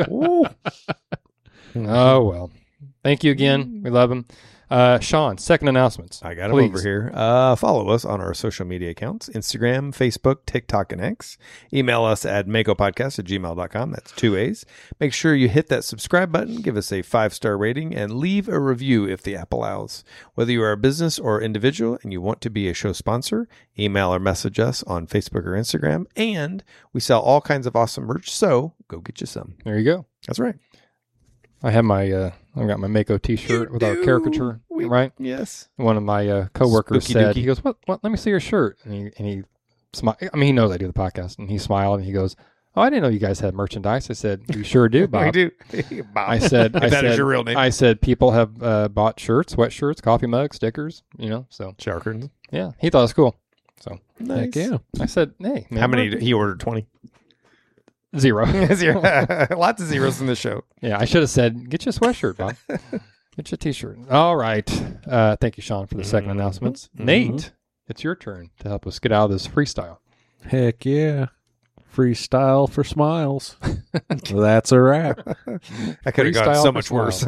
Oh well. Thank you again. We love him. Sean, second announcements. I got them Please. over here. Follow us on our social media accounts, Instagram, Facebook, TikTok, and X. Email us at makopodcast@gmail.com. That's 2 A's. Make sure you hit that subscribe button, give us a 5-star rating, and leave a review if the app allows. Whether you are a business or individual and you want to be a show sponsor, email or message us on Facebook or Instagram. And we sell all kinds of awesome merch, so go get you some. There you go. That's right. I have my I've got my Mako T-shirt with our caricature, right? Yes. One of my coworkers Spooky said, dooky. he goes, "What? Let me see your shirt." And he smiled. I mean, he knows I do the podcast, and he smiled and he goes, "Oh, I didn't know you guys had merchandise." I said, "You sure do, Bob." We do. Bob. I said, If that is your real name. I said, people have bought shirts, sweatshirts, coffee mugs, stickers, So Shower curtains. yeah, he thought it was cool. So Nice. Heck yeah. I said, "Hey, man, How many? He ordered 20. 0." Lots of zeros in the show. Yeah, I should have said, "Get you a sweatshirt, Bob. Get you a T-shirt." All right. Thank you, Sean, for the second announcements. Nate, it's your turn to help us get out of this freestyle. Heck yeah. Freestyle for smiles. That's a wrap. I could have gone Freestyle so for much worse.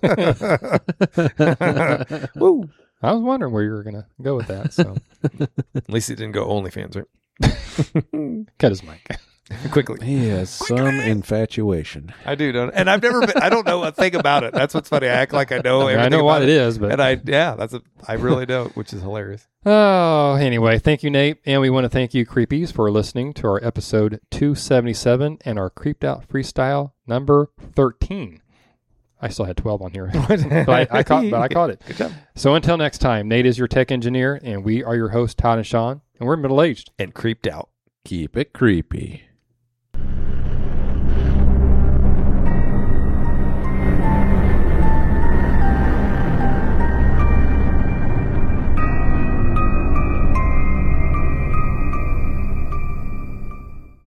smiles. Woo. I was wondering where you were going to go with that. So At least he didn't go OnlyFans, right? cut his mic. Quickly. He has some infatuation. I do, don't I? And I've never been, I don't know a thing about it. That's what's funny. I act like I know everything. I know what about it is, but And I really don't, which is hilarious. oh, anyway, thank you, Nate, and we want to thank you, Creepies, for listening to our episode 277 and our Creeped Out Freestyle number 13. I still had 12 on here, but I caught it. Good job. So until next time, Nate is your tech engineer, and we are your hosts, Todd and Sean, and we're middle-aged. And creeped out. Keep it creepy.